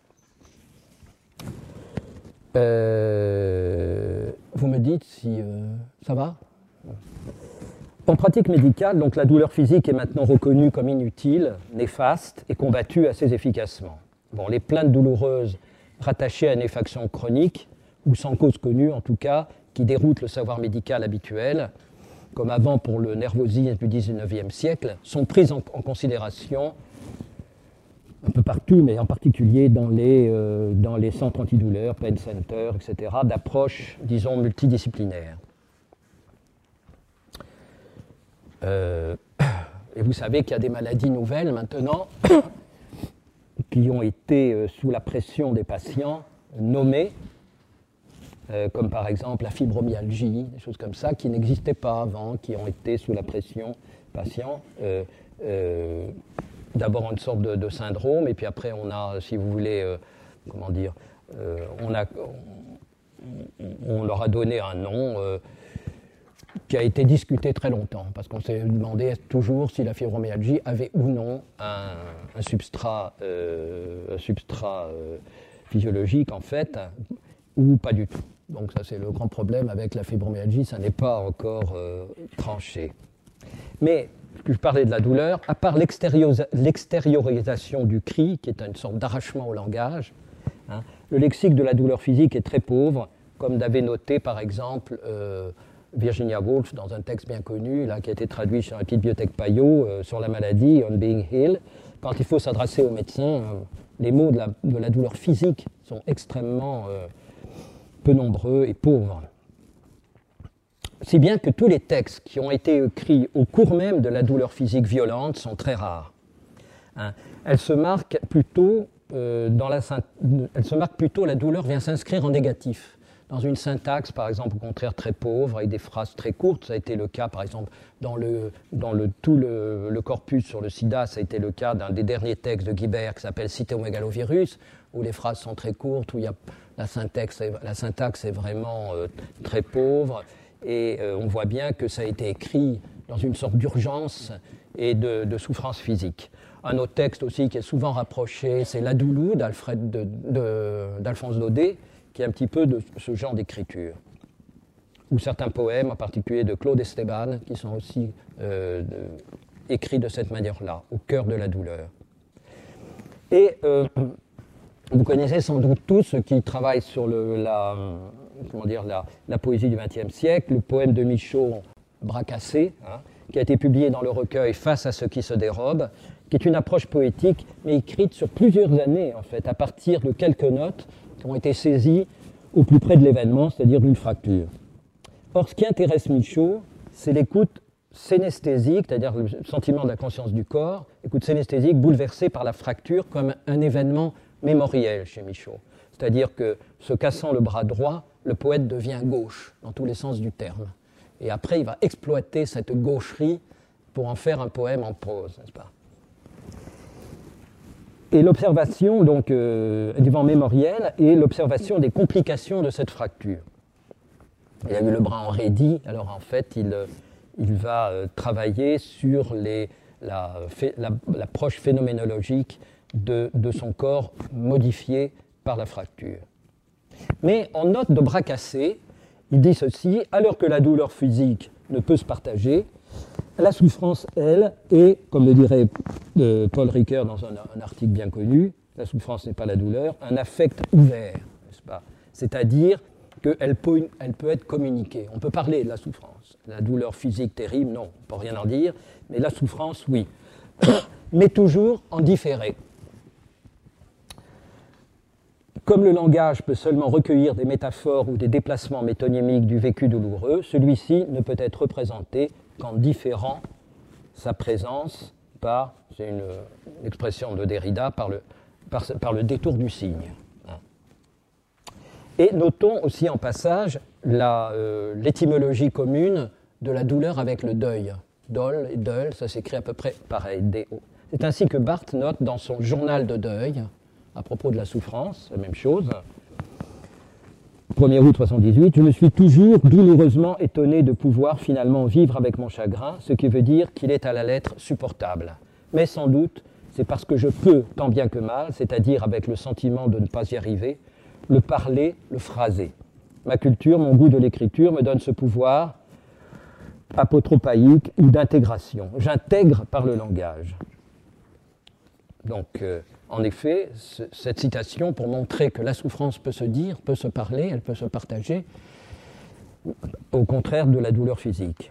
Euh, vous me dites si euh, ça va ? En pratique médicale, donc, la douleur physique est maintenant reconnue comme inutile, néfaste et combattue assez efficacement. Bon, les plaintes douloureuses rattachées à une affection chronique, ou sans cause connue en tout cas, qui déroutent le savoir médical habituel, comme avant pour le nervosisme du dix-neuvième siècle, sont prises en, en considération un peu partout, mais en particulier dans les, euh, dans les centres antidouleurs, pain center, et cetera, d'approche, disons, multidisciplinaire. Euh, et vous savez qu'il y a des maladies nouvelles maintenant qui ont été euh, sous la pression des patients nommées, euh, comme par exemple la fibromyalgie, des choses comme ça, qui n'existaient pas avant, qui ont été sous la pression patients. Euh, euh, D'abord une sorte de, de syndrome, et puis après on a, si vous voulez, euh, comment dire, euh, on, a, on, on leur a donné un nom euh, qui a été discuté très longtemps, parce qu'on s'est demandé toujours si la fibromyalgie avait ou non un, un substrat, euh, un substrat euh, physiologique en fait, ou pas du tout. Donc ça c'est le grand problème avec la fibromyalgie, ça n'est pas encore euh, tranché. Mais, je parlais de la douleur, à part l'extériorisation du cri, qui est une sorte d'arrachement au langage, hein, le lexique de la douleur physique est très pauvre, comme l'avait noté par exemple euh, Virginia Woolf dans un texte bien connu, là, qui a été traduit sur la petite bibliothèque Payot, euh, sur la maladie, On Being Ill. Quand il faut s'adresser aux médecins, euh, les mots de la, de la douleur physique sont extrêmement euh, peu nombreux et pauvres. Si bien que tous les textes qui ont été écrits au cours même de la douleur physique violente sont très rares. Hein. Elle se marque plutôt, euh, dans la, elle se marque plutôt, la douleur vient s'inscrire en négatif, dans une syntaxe, par exemple, au contraire très pauvre, avec des phrases très courtes. Ça a été le cas, par exemple, dans, le, dans le, tout le, le corpus sur le sida, ça a été le cas d'un des derniers textes de Guibert qui s'appelle Cytomégalovirus, où les phrases sont très courtes, où il y a, la, syntaxe, la syntaxe est vraiment euh, très pauvre. Et euh, on voit bien que ça a été écrit dans une sorte d'urgence et de, de souffrance physique. Un autre texte aussi qui est souvent rapproché, c'est L'Adoulou d'Alfred de, de, d'Alphonse Daudet, qui est un petit peu de ce genre d'écriture. Ou certains poèmes, en particulier de Claude Esteban, qui sont aussi euh, de, écrits de cette manière-là, au cœur de la douleur. Et euh, vous connaissez sans doute tous ceux qui travaillent sur le, la... comment dire, la, la poésie du vingtième siècle, le poème de Michaud, Bras cassés, hein, qui a été publié dans le recueil Face à ce qui se dérobe, qui est une approche poétique, mais écrite sur plusieurs années, en fait, à partir de quelques notes qui ont été saisies au plus près de l'événement, c'est-à-dire d'une fracture. Or, ce qui intéresse Michaud, c'est l'écoute synesthésique, c'est-à-dire le sentiment de la conscience du corps, écoute synesthésique bouleversée par la fracture comme un événement mémoriel chez Michaud. C'est-à-dire que, se cassant le bras droit, le poète devient gauche, dans tous les sens du terme. Et après, il va exploiter cette gaucherie pour en faire un poème en prose, n'est-ce pas ? Et l'observation, donc, euh, du vent mémoriel, et l'observation des complications de cette fracture. Il a eu le bras enraidi, alors en fait, il, il va euh, travailler sur les, la, la, l'approche phénoménologique de, de son corps modifié par la fracture. Mais en note de Bras cassés, il dit ceci: alors que la douleur physique ne peut se partager, la souffrance, elle, est, comme le dirait euh, Paul Ricoeur dans un, un article bien connu, la souffrance n'est pas la douleur, un affect ouvert, n'est-ce pas ? C'est-à-dire qu'elle peut, elle peut être communiquée. On peut parler de la souffrance. La douleur physique terrible, non, on ne peut rien en dire, mais la souffrance, oui. Mais toujours en différé. Comme le langage peut seulement recueillir des métaphores ou des déplacements métonymiques du vécu douloureux, celui-ci ne peut être représenté qu'en différant sa présence par, c'est une, une expression de Derrida, par le, par, par le détour du signe. Et notons aussi en passage la, euh, l'étymologie commune de la douleur avec le deuil. Dol et deuil, ça s'écrit à peu près pareil, D O. C'est ainsi que Barthes note dans son journal de deuil, à propos de la souffrance, la même chose. premier août soixante-dix-huit, je me suis toujours douloureusement étonné de pouvoir finalement vivre avec mon chagrin, ce qui veut dire qu'il est à la lettre supportable. Mais sans doute, c'est parce que je peux, tant bien que mal, c'est-à-dire avec le sentiment de ne pas y arriver, le parler, le phraser. Ma culture, mon goût de l'écriture me donne ce pouvoir apotropaïque ou d'intégration. J'intègre par le langage. Donc, euh, en effet, ce, cette citation, pour montrer que la souffrance peut se dire, peut se parler, elle peut se partager, au contraire de la douleur physique.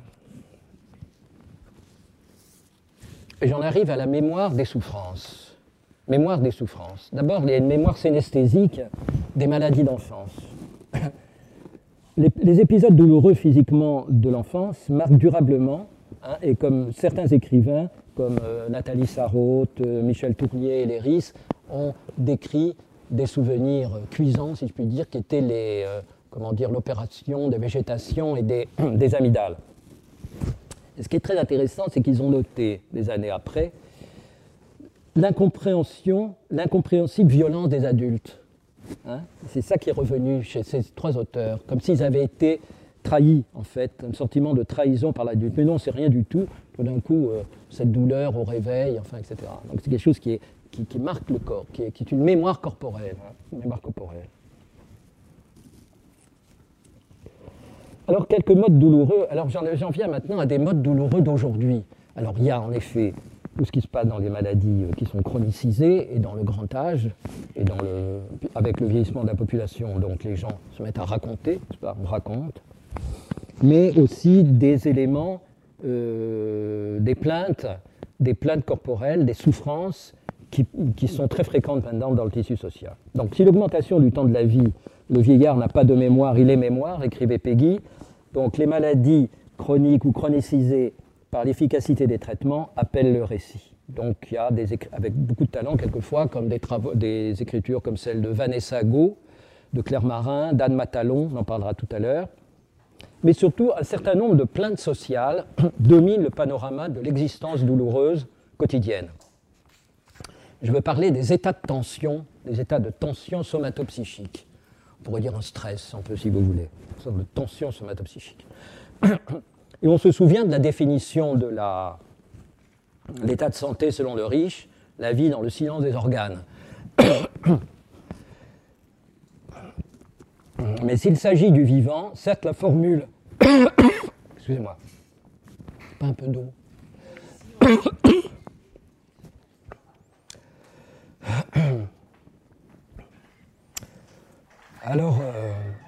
Et j'en arrive à la mémoire des souffrances. Mémoire des souffrances. D'abord, il y a une mémoire synesthésique des maladies d'enfance. Les, les épisodes douloureux physiquement de l'enfance marquent durablement, hein, et comme certains écrivains, comme euh, Nathalie Sarraute, euh, Michel Tournier et Léris, ont décrit des souvenirs cuisants, si je puis dire, qui étaient les, euh, comment dire, l'opération des végétations et des, des amygdales. Et ce qui est très intéressant, c'est qu'ils ont noté, des années après, l'incompréhension, l'incompréhensible violence des adultes. Hein, c'est ça qui est revenu chez ces trois auteurs, comme s'ils avaient été trahis, en fait, un sentiment de trahison par l'adulte. Mais non, c'est rien du tout. Tout d'un coup, euh, cette douleur au réveil, enfin, et cetera. Donc c'est quelque chose qui, est, qui, qui marque le corps, qui est, qui est une mémoire corporelle. Hein, une mémoire corporelle. Alors, quelques modes douloureux. Alors, j'en viens maintenant à des modes douloureux d'aujourd'hui. Alors, il y a en effet tout ce qui se passe dans les maladies qui sont chronicisées et dans le grand âge, et dans le, avec le vieillissement de la population. Donc, les gens se mettent à raconter, on raconte, mais aussi des éléments, euh, des plaintes, des plaintes corporelles, des souffrances qui, qui sont très fréquentes maintenant dans le tissu social. Donc, si l'augmentation du temps de la vie, le vieillard n'a pas de mémoire, il est mémoire, écrivait Peggy. Donc les maladies chroniques ou chronicisées par l'efficacité des traitements appellent le récit. Donc il y a des, avec beaucoup de talent quelquefois, comme des, travaux, des écritures comme celle de Vanessa Go, de Claire Marin, d'Anne Matalon, on en parlera tout à l'heure. Mais surtout, un certain nombre de plaintes sociales dominent le panorama de l'existence douloureuse quotidienne. Je veux parler des états de tension, des états de tension somatopsychique. On pourrait dire un stress, un peu si vous voulez, une sorte de tension somatopsychique. Et on se souvient de la définition de la, l'état de santé selon le Riche, la vie dans le silence des organes. Mais s'il s'agit du vivant, certes la formule... Excusez-moi, pas un peu d'eau. Alors, euh,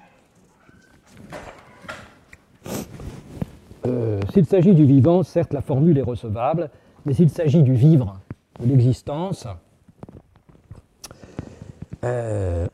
euh, s'il s'agit du vivant, certes la formule est recevable, mais s'il s'agit du vivre, de l'existence, euh,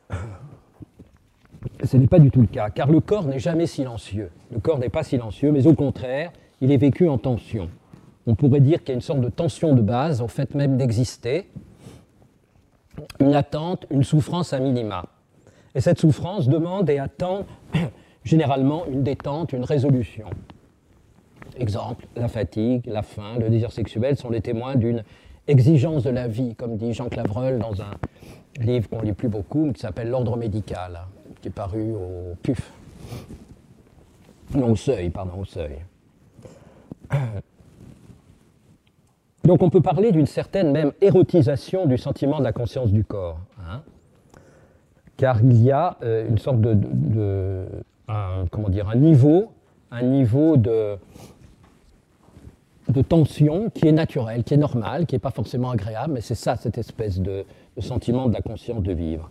ce n'est pas du tout le cas, car le corps n'est jamais silencieux. Le corps n'est pas silencieux, mais au contraire, il est vécu en tension. On pourrait dire qu'il y a une sorte de tension de base, au fait même d'exister, une attente, une souffrance à minima. Et cette souffrance demande et attend généralement une détente, une résolution. Exemple, la fatigue, la faim, le désir sexuel sont les témoins d'une exigence de la vie, comme dit Jean Clavreul dans un livre qu'on ne lit plus beaucoup, mais qui s'appelle L'ordre médical, qui est paru au P U F. Non, au Seuil, pardon, au Seuil. Donc on peut parler d'une certaine même érotisation du sentiment de la conscience du corps. Hein, car il y a euh, une sorte de, de, de un, comment dire, un niveau, un niveau de, de tension qui est naturel, qui est normal, qui n'est pas forcément agréable, mais c'est ça, cette espèce de, de sentiment de la conscience de vivre.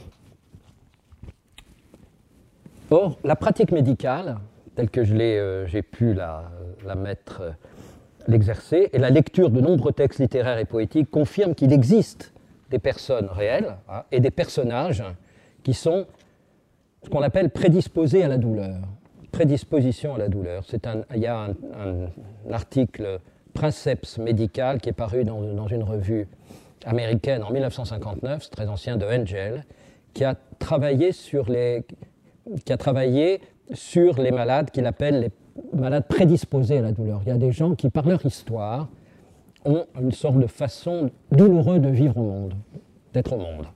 Or, la pratique médicale, telle que je l'ai, euh, j'ai pu la, la mettre, euh, l'exercer, et la lecture de nombreux textes littéraires et poétiques confirme qu'il existe des personnes réelles, hein, et des personnages qui sont ce qu'on appelle prédisposés à la douleur. Prédisposition à la douleur. C'est un, il y a un, un article Princeps médical qui est paru dans, dans une revue américaine en mille neuf cent cinquante-neuf, c'est très ancien, de Engel, qui a travaillé sur les, qui a travaillé sur les malades qu'il appelle les malades prédisposés à la douleur. Il y a des gens qui, par leur histoire, ont une sorte de façon douloureuse de vivre au monde, d'être au monde.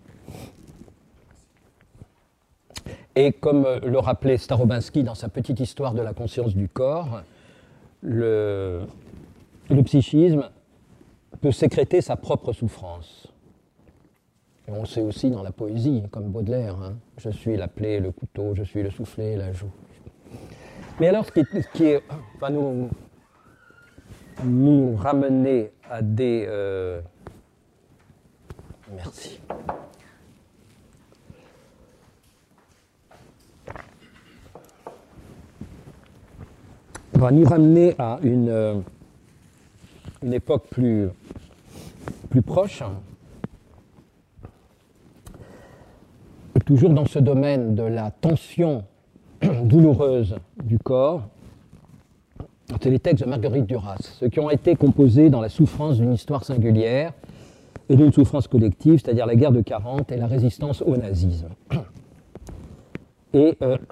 Et comme le rappelait Starobinski dans sa petite histoire de la conscience du corps, le, le psychisme peut sécréter sa propre souffrance. Et on le sait aussi dans la poésie, comme Baudelaire, hein. Je suis la plaie, le couteau, je suis le soufflet, la joue. Mais alors, ce qui, ce qui est, va nous, nous ramener à des... Euh, merci. Va nous ramener à une, euh, une époque plus, plus proche, et toujours dans ce domaine de la tension douloureuse du corps. C'est les textes de Marguerite Duras, ceux qui ont été composés dans la souffrance d'une histoire singulière et d'une souffrance collective, c'est-à-dire la guerre de quarante et la résistance au nazisme. Et euh,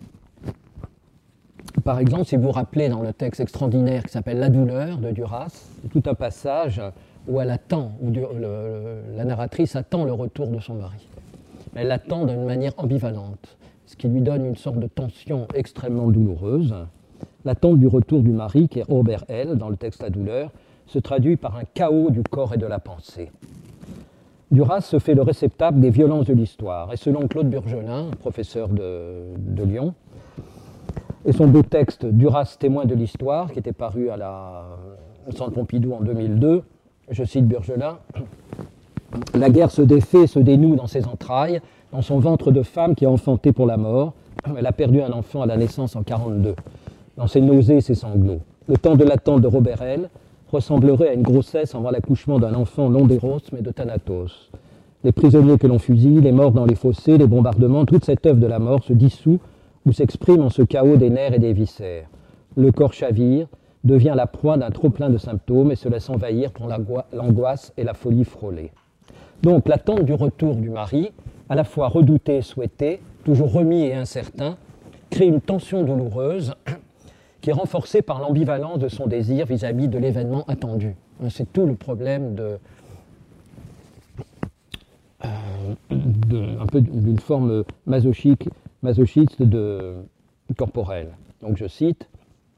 par exemple, si vous vous rappelez dans le texte extraordinaire qui s'appelle La douleur de Duras, c'est tout un passage où elle attend, où le, le, la narratrice attend le retour de son mari. Mais elle l'attend d'une manière ambivalente, ce qui lui donne une sorte de tension extrêmement douloureuse. L'attente du retour du mari, qui est Robert L. dans le texte La douleur, se traduit par un chaos du corps et de la pensée. Duras se fait le réceptacle des violences de l'histoire. Et selon Claude Burgelin, professeur de, de Lyon, Et son beau texte « Duras, témoin de l'histoire », qui était paru à la, au Centre Pompidou en deux mille deux, je cite Burgelin, « La guerre se défait et se dénoue dans ses entrailles, dans son ventre de femme qui a enfanté pour la mort. Elle a perdu un enfant à la naissance en quarante-deux, dans ses nausées et ses sanglots. Le temps de l'attente de Robert L. ressemblerait à une grossesse avant l'accouchement d'un enfant non d'Héros, mais de Thanatos. Les prisonniers que l'on fusille, les morts dans les fossés, les bombardements, toute cette œuvre de la mort se dissout ou s'exprime en ce chaos des nerfs et des viscères. Le corps chavire, devient la proie d'un trop-plein de symptômes et se laisse envahir pour l'angoisse et la folie frôlée. » Donc l'attente du retour du mari, à la fois redoutée et souhaitée, toujours remis et incertain, crée une tension douloureuse qui est renforcée par l'ambivalence de son désir vis-à-vis de l'événement attendu. C'est tout le problème de, euh, de, un peu d'une forme masochique, masochiste de, corporelle. Donc je cite,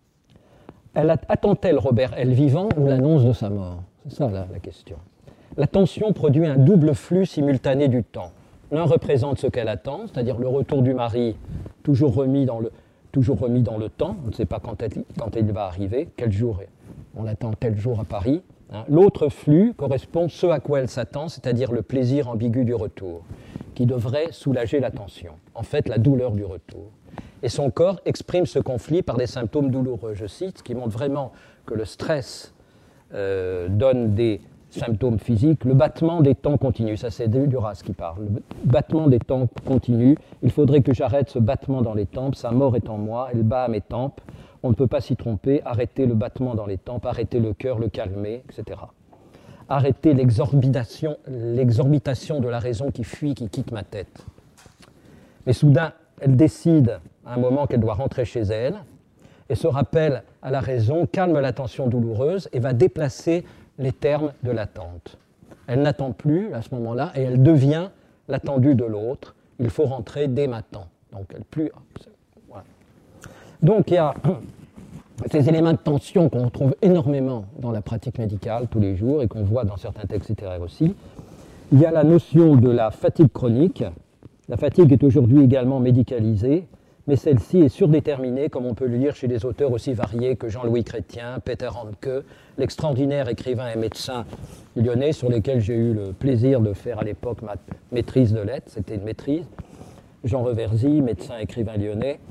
« Elle attend-elle Robert L. vivant ou l'annonce de sa mort ?» C'est ça la, la question. La tension produit un double flux simultané du temps. L'un représente ce qu'elle attend, c'est-à-dire le retour du mari, toujours remis dans le, toujours remis dans le temps. On ne sait pas quand, elle, quand il va arriver, quel jour, on l'attend tel jour à Paris. Hein. L'autre flux correspond à ce à quoi elle s'attend, c'est-à-dire le plaisir ambigu du retour, qui devrait soulager la tension, en fait la douleur du retour. Et son corps exprime ce conflit par des symptômes douloureux, je cite, qui montrent vraiment que le stress euh, donne des symptômes physiques. Le battement des temps continue, ça c'est Duras qui parle, le battement des temps continue, il faudrait que j'arrête ce battement dans les tempes, sa mort est en moi, elle bat à mes tempes, on ne peut pas s'y tromper, arrêter le battement dans les tempes, arrêter le cœur, le calmer, et cetera. Arrêter l'exorbitation, l'exorbitation de la raison qui fuit, qui quitte ma tête. Mais soudain, elle décide à un moment qu'elle doit rentrer chez elle, et se rappelle à la raison, calme la tension douloureuse et va déplacer les termes de l'attente. Elle n'attend plus à ce moment-là et elle devient l'attendue de l'autre. Il faut rentrer dès maintenant. Donc, elle plus, voilà. Donc il y a ces éléments de tension qu'on retrouve énormément dans la pratique médicale tous les jours et qu'on voit dans certains textes littéraires aussi. Il y a la notion de la fatigue chronique. La fatigue est aujourd'hui également médicalisée, mais celle-ci est surdéterminée, comme on peut le lire chez des auteurs aussi variés que Jean-Louis Chrétien, Peter Handke, l'extraordinaire écrivain et médecin lyonnais sur lesquels j'ai eu le plaisir de faire à l'époque ma maîtrise de lettres, c'était une maîtrise, Jean Reverzy, médecin écrivain lyonnais,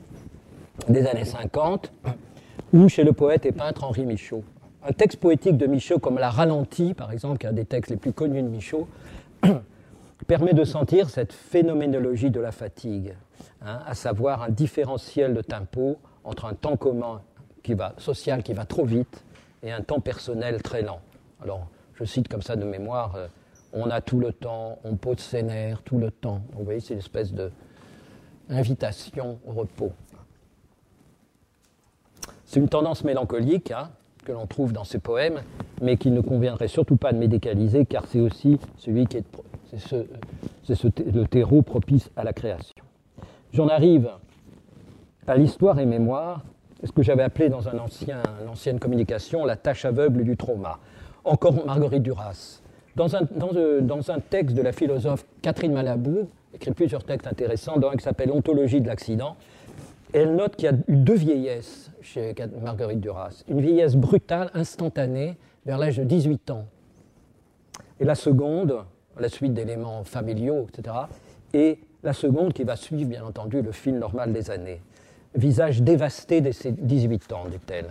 des années cinquante, ou chez le poète et peintre Henri Michaud. Un texte poétique de Michaud, comme La Ralentie, par exemple, qui est un des textes les plus connus de Michaud, permet de sentir cette phénoménologie de la fatigue, hein, à savoir un différentiel de tempo entre un temps commun qui va, social qui va trop vite et un temps personnel très lent. Alors, je cite comme ça de mémoire, euh, on a tout le temps, on pose ses nerfs tout le temps. Donc, vous voyez, c'est une espèce d'invitation au repos. C'est une tendance mélancolique, hein, que l'on trouve dans ces poèmes, mais qu'il ne conviendrait surtout pas de médicaliser, car c'est aussi celui qui est, c'est ce, c'est ce, le terreau propice à la création. J'en arrive à l'histoire et mémoire, ce que j'avais appelé dans un ancien, une ancienne communication la tâche aveugle du trauma. Encore Marguerite Duras. Dans un, dans, dans un texte de la philosophe Catherine Malabou, écrit plusieurs textes intéressants, dont un qui s'appelle Ontologie de l'accident, elle note qu'il y a eu deux vieillesses chez Marguerite Duras. Une vieillesse brutale, instantanée, vers l'âge de dix-huit ans. Et la seconde, à la suite d'éléments familiaux, et cetera, et la seconde qui va suivre, bien entendu, le fil normal des années. Visage dévasté de ses dix-huit ans, dit-elle.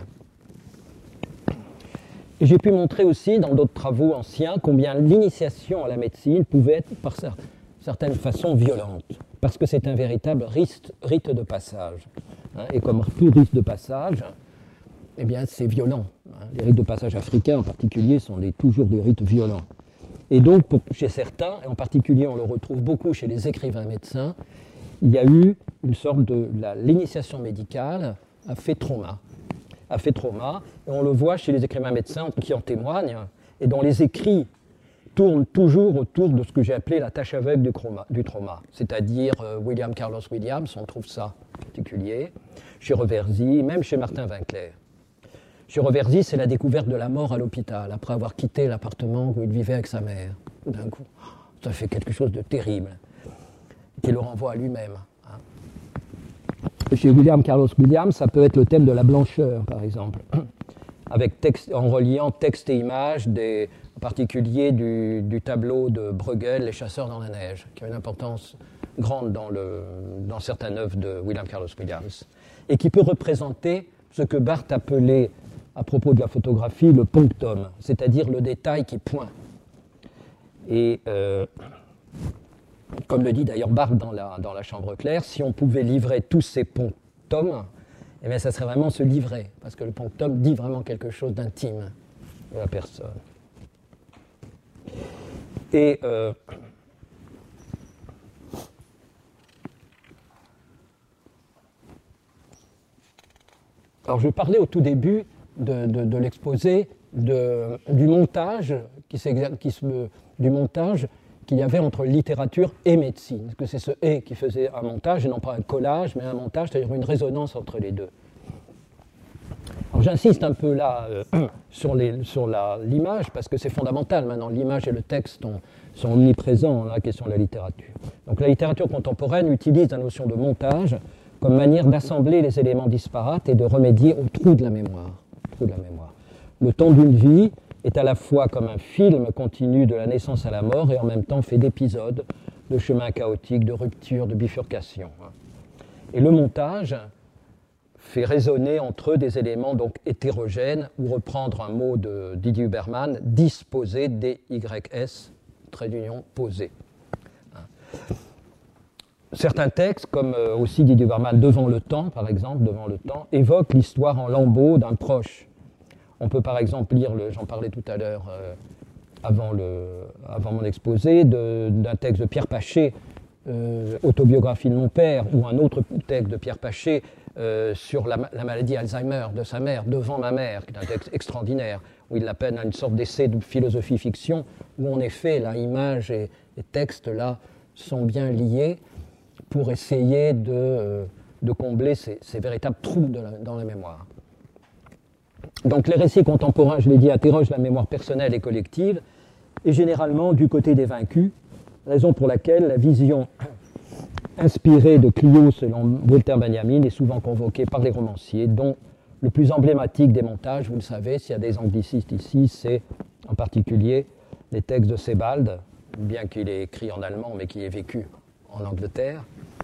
Et j'ai pu montrer aussi, dans d'autres travaux anciens, combien l'initiation à la médecine pouvait être, par certaines façons, violente, parce que c'est un véritable rite, rite de passage. Hein, et comme tout rite de passage, eh bien, c'est violent. Hein. Les rites de passage africains, en particulier, sont des, toujours des rites violents. Et donc, pour, chez certains, et en particulier, on le retrouve beaucoup chez les écrivains médecins, il y a eu une sorte de... La, l'initiation médicale a fait trauma. A fait trauma, et on le voit chez les écrivains médecins qui en témoignent, et dont les écrits tournent toujours autour de ce que j'ai appelé la tâche aveugle du trauma, du trauma. C'est-à-dire euh, William Carlos Williams, on trouve ça en particulier, chez Reverzy, même chez Martin Winkler. Chez Reverzy, c'est la découverte de la mort à l'hôpital, après avoir quitté l'appartement où il vivait avec sa mère. D'un coup, ça fait quelque chose de terrible, qui le renvoie à lui-même. Hein. chez William Carlos Williams, ça peut être le thème de la blancheur, par exemple, avec texte, en reliant texte et image, des, en particulier du, du tableau de Bruegel, Les chasseurs dans la neige, qui a une importance grande dans, le, dans certaines œuvres de William Carlos Williams, et qui peut représenter ce que Barthes appelait, à propos de la photographie, le punctum, c'est-à-dire le détail qui pointe. Et euh, comme le dit d'ailleurs Barthes dans la, dans la Chambre claire, si on pouvait livrer tous ces punctums, eh bien, ça serait vraiment se livrer, parce que le punctum dit vraiment quelque chose d'intime de la personne. Et euh, alors je parlais au tout début de, de, de l'exposé de, du montage qui qui se, du montage qu'il y avait entre littérature et médecine. Parce que c'est ce « et » qui faisait un montage, et non pas un collage, mais un montage, c'est-à-dire une résonance entre les deux. Alors j'insiste un peu là euh, sur, les, sur la, l'image, parce que c'est fondamental maintenant. L'image et le texte ont, sont omniprésents dans la question de la littérature. Donc la littérature contemporaine utilise la notion de montage comme manière d'assembler les éléments disparates et de remédier au trou de la mémoire. Trou de la mémoire. Le temps d'une vie est à la fois comme un film continu de la naissance à la mort et en même temps fait d'épisodes, de chemins chaotiques, de ruptures, de bifurcations. Et le montage fait résonner entre eux des éléments donc hétérogènes, ou reprendre un mot de Didier Huberman, disposer, D Y S, trait d'union, posé. Certains textes, comme aussi Didier Huberman, Devant le temps, par exemple, Devant le temps, évoquent l'histoire en lambeaux d'un proche. On peut par exemple lire, le, j'en parlais tout à l'heure euh, avant, le, avant mon exposé, de, d'un texte de Pierre Paché, euh, Autobiographie de mon père, ou un autre texte de Pierre Paché euh, sur la, la maladie Alzheimer de sa mère, Devant ma mère, qui est un texte extraordinaire, où il l'appelle une sorte d'essai de philosophie-fiction, où en effet, là, images et, et textes là, sont bien liés pour essayer de, euh, de combler ces, ces véritables trous de la, dans la mémoire. Donc les récits contemporains, je l'ai dit, interrogent la mémoire personnelle et collective, et généralement du côté des vaincus, raison pour laquelle la vision inspirée de Clio, selon Walter Benjamin, est souvent convoquée par les romanciers, dont le plus emblématique des montages, vous le savez, s'il y a des anglicistes ici, c'est en particulier les textes de Sebald, bien qu'il ait écrit en allemand, mais qui ait vécu en Angleterre.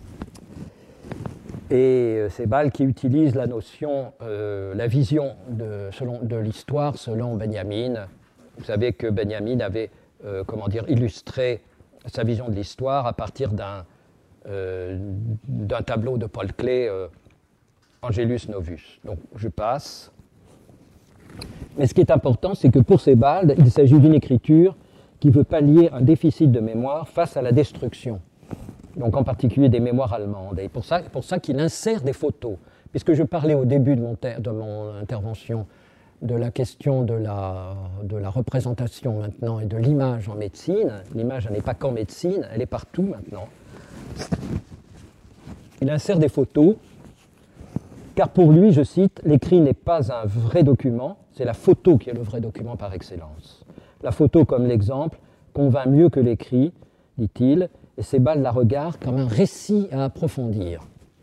Et Sebald qui utilise la notion, euh, la vision de, selon, de l'histoire selon Benjamin. Vous savez que Benjamin avait, euh, comment dire, illustré sa vision de l'histoire à partir d'un, euh, d'un tableau de Paul Klee, euh, Angelus Novus. Donc je passe. Mais ce qui est important, c'est que pour Sebald, il s'agit d'une écriture qui veut pallier un déficit de mémoire face à la destruction. Donc en particulier des mémoires allemandes. Et pour ça, pour ça qu'il insère des photos. Puisque je parlais au début de mon, ter- de mon intervention de la question de la, de la représentation maintenant et de l'image en médecine. L'image, elle n'est pas qu'en médecine, elle est partout maintenant. Il insère des photos, car pour lui, je cite, l'écrit n'est pas un vrai document, c'est la photo qui est le vrai document par excellence. La photo, comme l'exemple, convainc mieux que l'écrit, dit-il, et Sebald la regarde comme un récit à approfondir.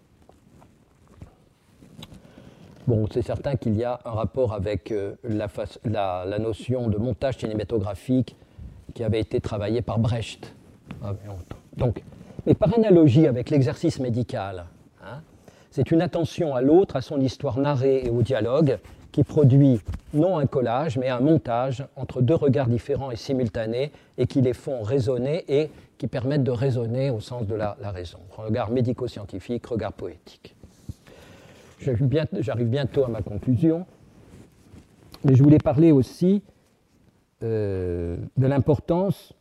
Bon, c'est certain qu'il y a un rapport avec euh, la, la, la notion de montage cinématographique qui avait été travaillée par Brecht. Donc, mais par analogie avec l'exercice médical, hein, c'est une attention à l'autre, à son histoire narrée et au dialogue, qui produit non un collage, mais un montage entre deux regards différents et simultanés, et qui les font résonner et qui permettent de raisonner au sens de la, la raison. Regard médico-scientifique, regard poétique. J'arrive bientôt, j'arrive bientôt à ma conclusion, mais je voulais parler aussi euh, de l'importance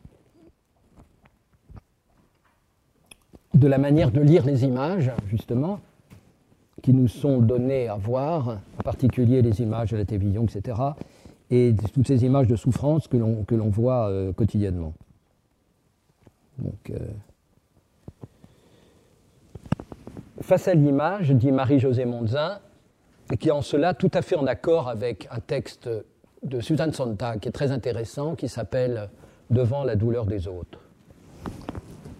de la manière de lire les images, justement, qui nous sont données à voir, en particulier les images de la télévision, et cetera, et toutes ces images de souffrance que l'on, que l'on voit euh, quotidiennement. Donc, euh... face à l'image, dit Marie-Josée Monzin, et qui est en cela tout à fait en accord avec un texte de Susan Sontag qui est très intéressant, qui s'appelle « Devant la douleur des autres ».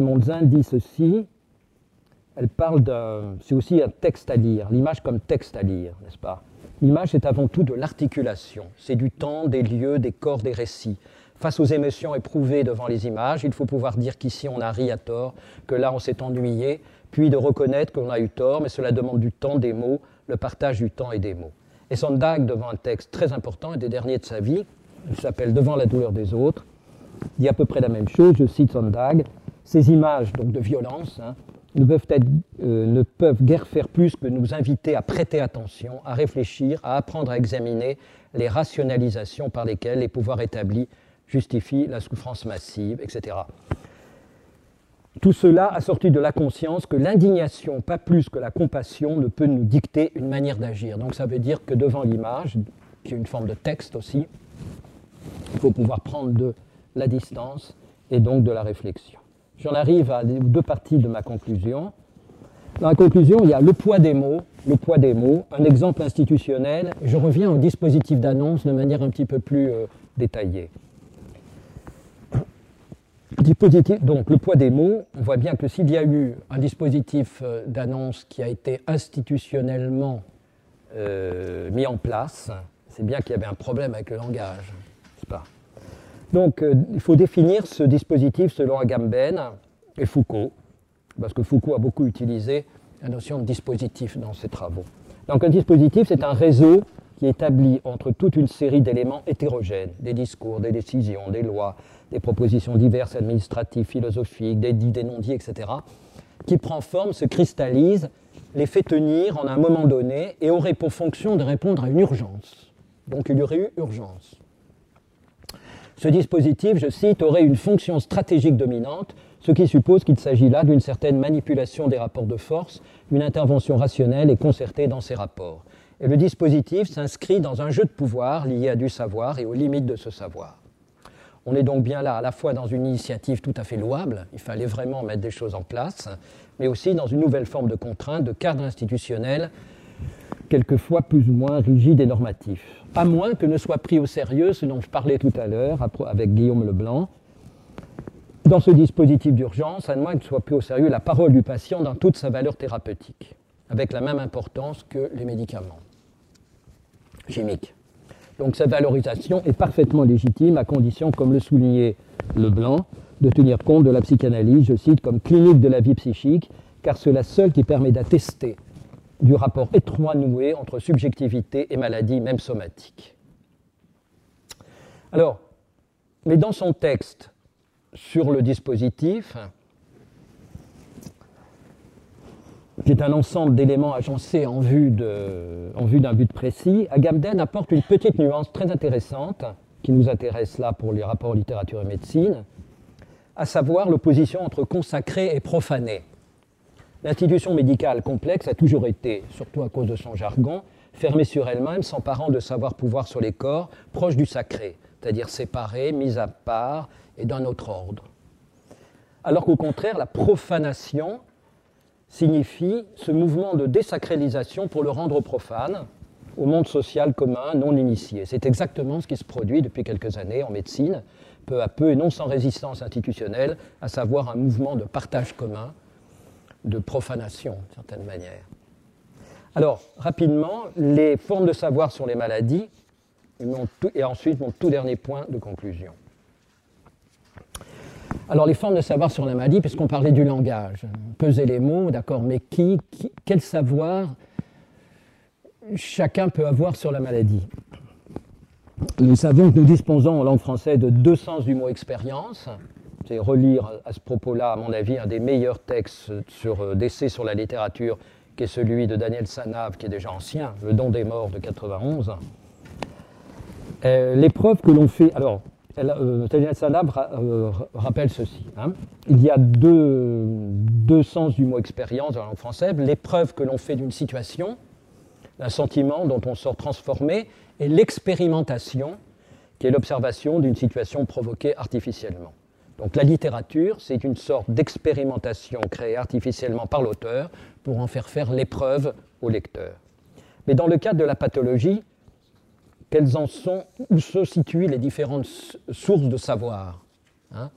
Marie-Josée Monzin dit ceci, elle parle d'un... C'est aussi un texte à lire, l'image comme texte à lire, n'est-ce pas? L'image, c'est avant tout de l'articulation. C'est du temps, des lieux, des corps, des récits. Face aux émotions éprouvées devant les images, il faut pouvoir dire qu'ici on a ri à tort, que là on s'est ennuyé, puis de reconnaître qu'on a eu tort, mais cela demande du temps, des mots, le partage du temps et des mots. Et Sondag, devant un texte très important, un des derniers de sa vie, il s'appelle « Devant la douleur des autres », dit à peu près la même chose, je cite Sondag, « Ces images donc de violence hein, ne, peuvent être, euh, ne peuvent guère faire plus que nous inviter à prêter attention, à réfléchir, à apprendre à examiner les rationalisations par lesquelles les pouvoirs établis justifient la souffrance massive, et cetera » Tout cela assorti de la conscience que l'indignation, pas plus que la compassion, ne peut nous dicter une manière d'agir. Donc ça veut dire que devant l'image, qui est une forme de texte aussi, il faut pouvoir prendre de la distance et donc de la réflexion. J'en arrive à deux parties de ma conclusion. Dans la conclusion, il y a le poids des mots, le poids des mots, un exemple institutionnel. Je reviens au dispositif d'annonce de manière un petit peu plus euh, détaillée. Dispositif, donc le poids des mots, on voit bien que s'il y a eu un dispositif d'annonce qui a été institutionnellement euh, mis en place, c'est bien qu'il y avait un problème avec le langage, n'est-ce pas? Donc euh, il faut définir ce dispositif selon Agamben et Foucault, parce que Foucault a beaucoup utilisé la notion de dispositif dans ses travaux. Donc un dispositif, c'est un réseau qui est établi entre toute une série d'éléments hétérogènes, des discours, des décisions, des lois, des propositions diverses, administratives, philosophiques, des dits, des non-dits, et cetera, qui prend forme, se cristallise, les fait tenir en un moment donné et aurait pour fonction de répondre à une urgence. Donc il y aurait eu urgence. Ce dispositif, je cite, aurait une fonction stratégique dominante, ce qui suppose qu'il s'agit là d'une certaine manipulation des rapports de force, une intervention rationnelle et concertée dans ces rapports. Et le dispositif s'inscrit dans un jeu de pouvoir lié à du savoir et aux limites de ce savoir. On est donc bien là à la fois dans une initiative tout à fait louable, il fallait vraiment mettre des choses en place, mais aussi dans une nouvelle forme de contrainte, de cadre institutionnel, quelquefois plus ou moins rigide et normatif. À moins que ne soit pris au sérieux ce dont je parlais tout à l'heure avec Guillaume Leblanc, dans ce dispositif d'urgence, à moins que ne soit pris au sérieux la parole du patient dans toute sa valeur thérapeutique, avec la même importance que les médicaments chimiques. Donc cette valorisation est parfaitement légitime à condition, comme le soulignait Leblanc, de tenir compte de la psychanalyse, je cite, comme clinique de la vie psychique, car c'est la seule qui permet d'attester du rapport étroit noué entre subjectivité et maladie, même somatique. Alors, mais dans son texte sur le dispositif, qui est un ensemble d'éléments agencés en vue, de, en vue d'un but précis, Agamben apporte une petite nuance très intéressante, qui nous intéresse là pour les rapports littérature et médecine, à savoir l'opposition entre consacré et profané. L'institution médicale complexe a toujours été, surtout à cause de son jargon, fermée sur elle-même, s'emparant de savoir-pouvoir sur les corps, proche du sacré, c'est-à-dire séparée, mise à part et d'un autre ordre. Alors qu'au contraire, la profanation signifie ce mouvement de désacralisation pour le rendre profane, au monde social commun, non initié. C'est exactement ce qui se produit depuis quelques années en médecine, peu à peu et non sans résistance institutionnelle, à savoir un mouvement de partage commun, de profanation, d'une certaine manière. Alors, rapidement, les formes de savoir sur les maladies, et ensuite mon tout dernier point de conclusion. Alors, les formes de savoir sur la maladie, puisqu'on parlait du langage, peser les mots, d'accord, mais qui, qui, quel savoir chacun peut avoir sur la maladie? Nous savons que nous disposons en langue française de deux sens du mot expérience. C'est relire à ce propos-là, à mon avis, un des meilleurs textes sur, d'essais sur la littérature, qui est celui de Daniel Sanave, qui est déjà ancien, Le don des morts de quatre-vingt-onze. Euh, l'épreuve que l'on fait... Alors, elle, euh, Daniel Sanave ra, euh, rappelle ceci. Hein. Il y a deux, deux sens du mot expérience dans la langue française. L'épreuve que l'on fait d'une situation, d'un sentiment dont on sort transformé, et l'expérimentation, qui est l'observation d'une situation provoquée artificiellement. Donc la littérature, c'est une sorte d'expérimentation créée artificiellement par l'auteur pour en faire faire l'épreuve au lecteur. Mais dans le cadre de la pathologie, quelles en sont, où se situent les différentes sources de savoir, hein,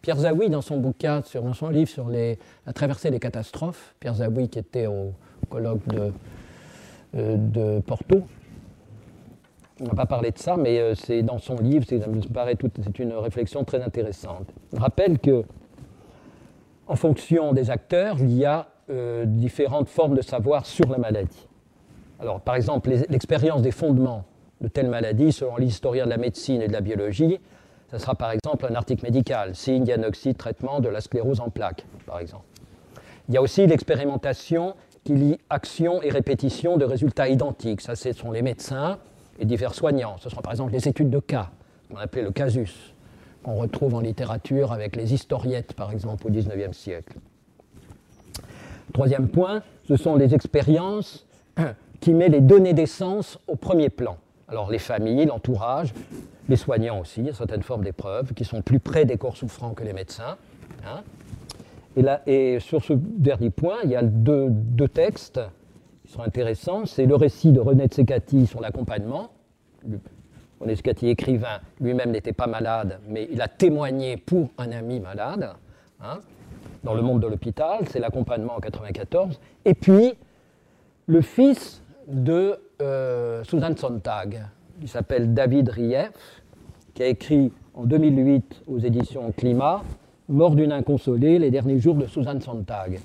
Pierre Zaouy, dans son bouquin, sur, dans son livre sur les, la traversée des catastrophes, Pierre Zaouy qui était au colloque de, euh, de Porto, on n'a pas parlé de ça, mais euh, c'est dans son livre, c'est, ça me paraît tout, c'est une réflexion très intéressante. Il rappelle que, en fonction des acteurs, il y a euh, différentes formes de savoir sur la maladie. Alors, par exemple, les, l'expérience des fondements de telle maladie, selon l'historien de la médecine et de la biologie, ça sera par exemple un article médical, signe, diagnostic, traitement de la sclérose en plaques, par exemple. Il y a aussi l'expérimentation qui lie action et répétition de résultats identiques. Ça, ce sont les médecins et divers soignants. Ce sont par exemple les études de cas, qu'on appelait le casus, qu'on retrouve en littérature avec les historiettes, par exemple, au dix-neuvième siècle. Troisième point, ce sont les expériences qui mettent les données d'essence au premier plan. Alors les familles, l'entourage, les soignants aussi, il y a certaines formes d'épreuves qui sont plus près des corps souffrants que les médecins. Hein. Et, là, et sur ce dernier point, il y a deux, deux textes qui sont intéressants. C'est le récit de René Tsekati sur l'accompagnement. René Tsekati, écrivain, lui-même n'était pas malade, mais il a témoigné pour un ami malade, hein, dans le monde de l'hôpital. C'est l'accompagnement en mille neuf cent quatre-vingt-quatorze. Et puis, le fils de euh, Susan Sontag, qui s'appelle David Rief, qui a écrit en deux mille huit aux éditions Climat, Mort d'une inconsolée, les derniers jours de Susan Sontag.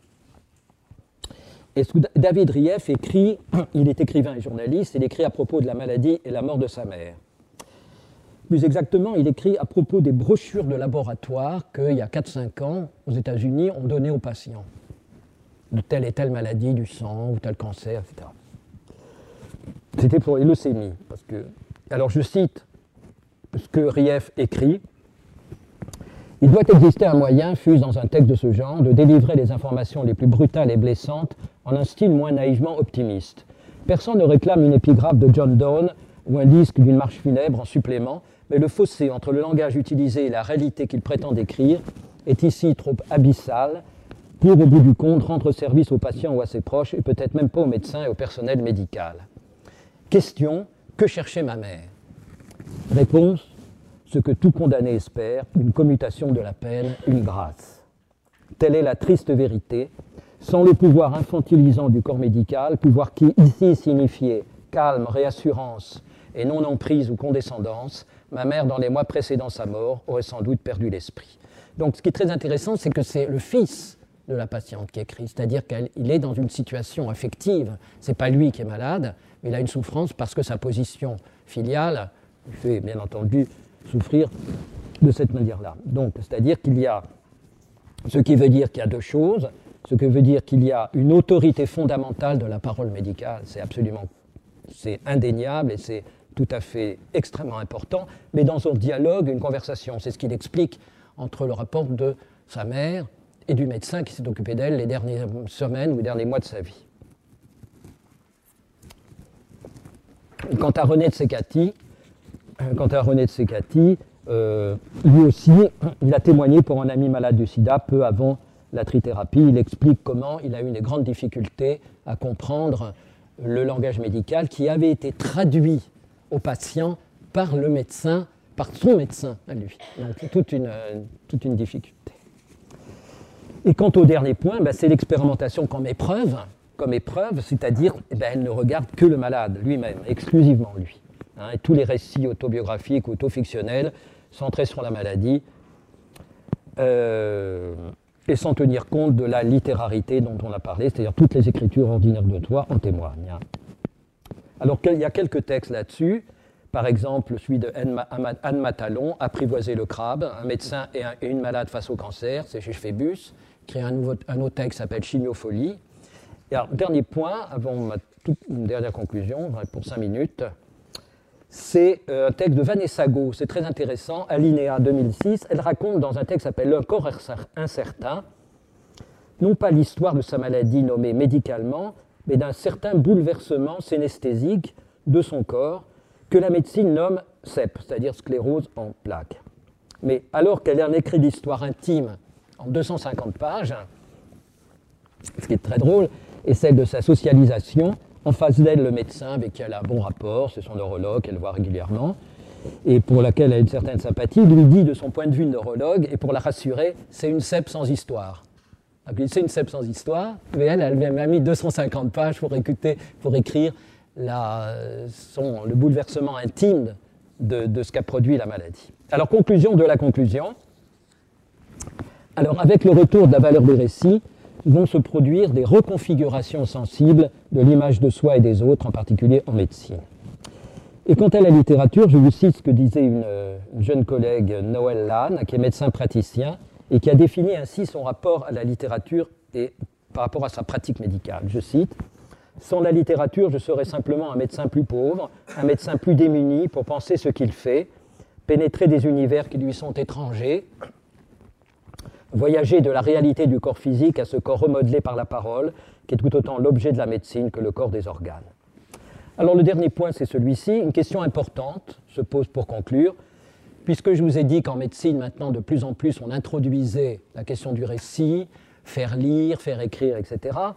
Et David Rief écrit, il est écrivain et journaliste, il écrit à propos de la maladie et la mort de sa mère. Plus exactement, il écrit à propos des brochures de laboratoire qu'il y a quatre cinq ans, aux États-Unis, on donnait aux patients, de telle et telle maladie du sang ou tel cancer, et cetera. C'était pour les leucémies. Parce que, alors je cite ce que Rief écrit. Il doit exister un moyen, fût-ce dans un texte de ce genre, de délivrer les informations les plus brutales et blessantes en un style moins naïvement optimiste. Personne ne réclame une épigraphe de John Donne ou un disque d'une marche funèbre en supplément, mais le fossé entre le langage utilisé et la réalité qu'il prétend décrire est ici trop abyssal pour, au bout du compte, rendre service aux patients ou à ses proches, et peut-être même pas aux médecins et au personnel médical. Question, que cherchait ma mère? Réponse, ce que tout condamné espère, une commutation de la peine, une grâce. Telle est la triste vérité, sans le pouvoir infantilisant du corps médical, pouvoir qui ici signifiait calme, réassurance et non emprise ou condescendance, ma mère, dans les mois précédant sa mort, aurait sans doute perdu l'esprit. Donc ce qui est très intéressant, c'est que c'est le fils de la patiente qui écrit, c'est-à-dire qu'il est dans une situation affective, ce n'est pas lui qui est malade, mais il a une souffrance parce que sa position filiale lui fait bien entendu souffrir de cette manière-là. Donc, c'est-à-dire qu'il y a, ce qui veut dire qu'il y a deux choses, ce qui veut dire qu'il y a une autorité fondamentale de la parole médicale, c'est absolument, c'est indéniable et c'est tout à fait extrêmement important, mais dans son dialogue, une conversation, c'est ce qu'il explique entre le rapport de sa mère et du médecin qui s'est occupé d'elle les dernières semaines ou les derniers mois de sa vie. Quant à René Tsekati, quant à René Tsekati, euh, lui aussi, il a témoigné pour un ami malade du sida peu avant la trithérapie. Il explique comment il a eu des grandes difficultés à comprendre le langage médical qui avait été traduit au patient par le médecin, par son médecin à lui. Donc toute une, toute une difficulté. Et quant au dernier point, ben, c'est l'expérimentation comme épreuve, comme épreuve, c'est-à-dire eh ben, elle ne regarde que le malade lui-même, exclusivement lui. Hein, et tous les récits autobiographiques ou autofictionnels centrés sur la maladie euh, et sans tenir compte de la littérarité dont on a parlé, c'est-à-dire toutes les écritures ordinaires de toi en témoignent. Hein. Alors il y a quelques textes là-dessus, par exemple celui de Anne Matalon, Apprivoiser le crabe, un médecin et, un, et une malade face au cancer, c'est chez Phébus, qui a un, nouveau, un autre texte qui s'appelle Chimiofolie. Et alors, dernier point, avant ma toute, une dernière conclusion, pour cinq minutes, c'est un texte de Vanessa Go, c'est très intéressant, Alinéa deux mille six, elle raconte dans un texte qui s'appelle Un corps incertain, non pas l'histoire de sa maladie nommée médicalement, mais d'un certain bouleversement synesthésique de son corps que la médecine nomme S E P, c'est-à-dire sclérose en plaques. Mais alors qu'elle a un écrit d'histoire intime en deux cent cinquante pages, ce qui est très drôle, est celle de sa socialisation. En face d'elle, le médecin avec qui elle a un bon rapport, c'est son neurologue, qu'elle voit régulièrement. et pour laquelle elle a une certaine sympathie, lui dit de son point de vue de neurologue, et pour la rassurer, c'est une cèpe sans histoire. C'est une cèpe sans histoire, mais elle, elle m'a mis deux cent cinquante pages pour, écouter, pour écrire la, son, le bouleversement intime de, de ce qu'a produit la maladie. Alors, conclusion de la conclusion. Alors, avec le retour de la valeur des récits, vont se produire des reconfigurations sensibles de l'image de soi et des autres, en particulier en médecine. Et quant à la littérature, je vous cite ce que disait une, une jeune collègue, Noël Lannes, qui est médecin praticien, et qui a défini ainsi son rapport à la littérature et par rapport à sa pratique médicale. Je cite, « Sans la littérature, je serais simplement un médecin plus pauvre, un médecin plus démuni pour penser ce qu'il fait, pénétrer des univers qui lui sont étrangers, voyager de la réalité du corps physique à ce corps remodelé par la parole, qui est tout autant l'objet de la médecine que le corps des organes. » Alors le dernier point, c'est celui-ci. Une question importante se pose pour conclure. Puisque je vous ai dit qu'en médecine, maintenant, de plus en plus, on introduisait la question du récit, faire lire, faire écrire, et cetera,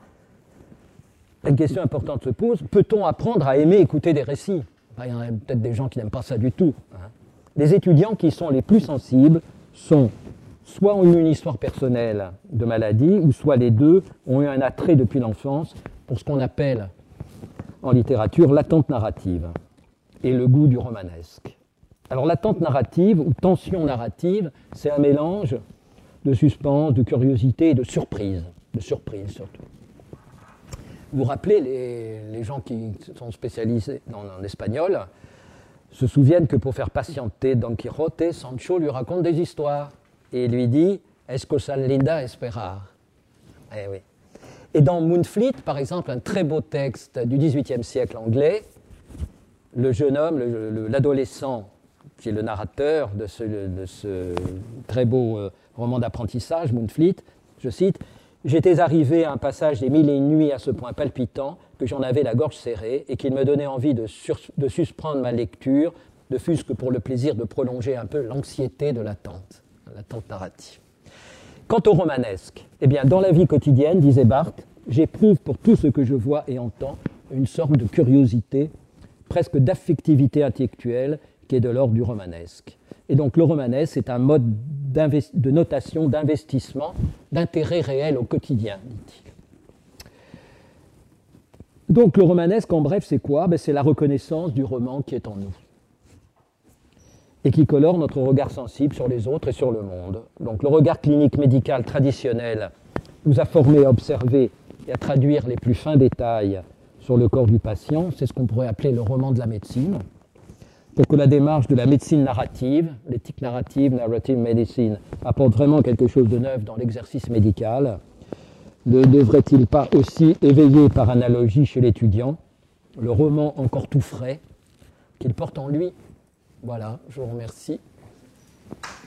une question importante se pose, peut-on apprendre à aimer écouter des récits ? Enfin, il y en a peut-être des gens qui n'aiment pas ça du tout. Hein. Les étudiants qui sont les plus sensibles sont soit ont eu une histoire personnelle de maladie, ou soit les deux ont eu un attrait depuis l'enfance pour ce qu'on appelle en littérature l'attente narrative et le goût du romanesque. Alors l'attente narrative ou tension narrative, c'est un mélange de suspense, de curiosité et de surprise, de surprise surtout. Vous vous rappelez, les, les gens qui sont spécialisés en, en espagnol se souviennent que pour faire patienter Don Quijote, Sancho lui raconte des histoires et lui dit « Es cosa linda esperar ». Eh oui. Et dans Moonfleet, par exemple, un très beau texte du dix-huitième siècle anglais, le jeune homme, le, le, l'adolescent, qui est le narrateur de ce, de ce très beau euh, roman d'apprentissage, Moonfleet, je cite, « J'étais arrivé à un passage des mille et une nuits à ce point palpitant que j'en avais la gorge serrée et qu'il me donnait envie de, sur, de suspendre ma lecture, ne fût-ce que pour le plaisir de prolonger un peu l'anxiété de l'attente, l'attente narrative. » Quant au romanesque, eh bien, dans la vie quotidienne, disait Barthes, j'éprouve pour tout ce que je vois et entends une sorte de curiosité, presque d'affectivité intellectuelle, qui est de l'ordre du romanesque. Et donc le romanesque, c'est un mode de notation, d'investissement, d'intérêt réel au quotidien, dit-il. Donc le romanesque, en bref, c'est quoi ? Ben, c'est la reconnaissance du roman qui est en nous et qui colore notre regard sensible sur les autres et sur le monde. Donc le regard clinique médical traditionnel nous a formés à observer et à traduire les plus fins détails sur le corps du patient. C'est ce qu'on pourrait appeler le roman de la médecine. Pour que la démarche de la médecine narrative, l'éthique narrative, narrative medicine, apporte vraiment quelque chose de neuf dans l'exercice médical, ne devrait-il pas aussi éveiller par analogie chez l'étudiant le roman encore tout frais qu'il porte en lui ? Voilà, je vous remercie.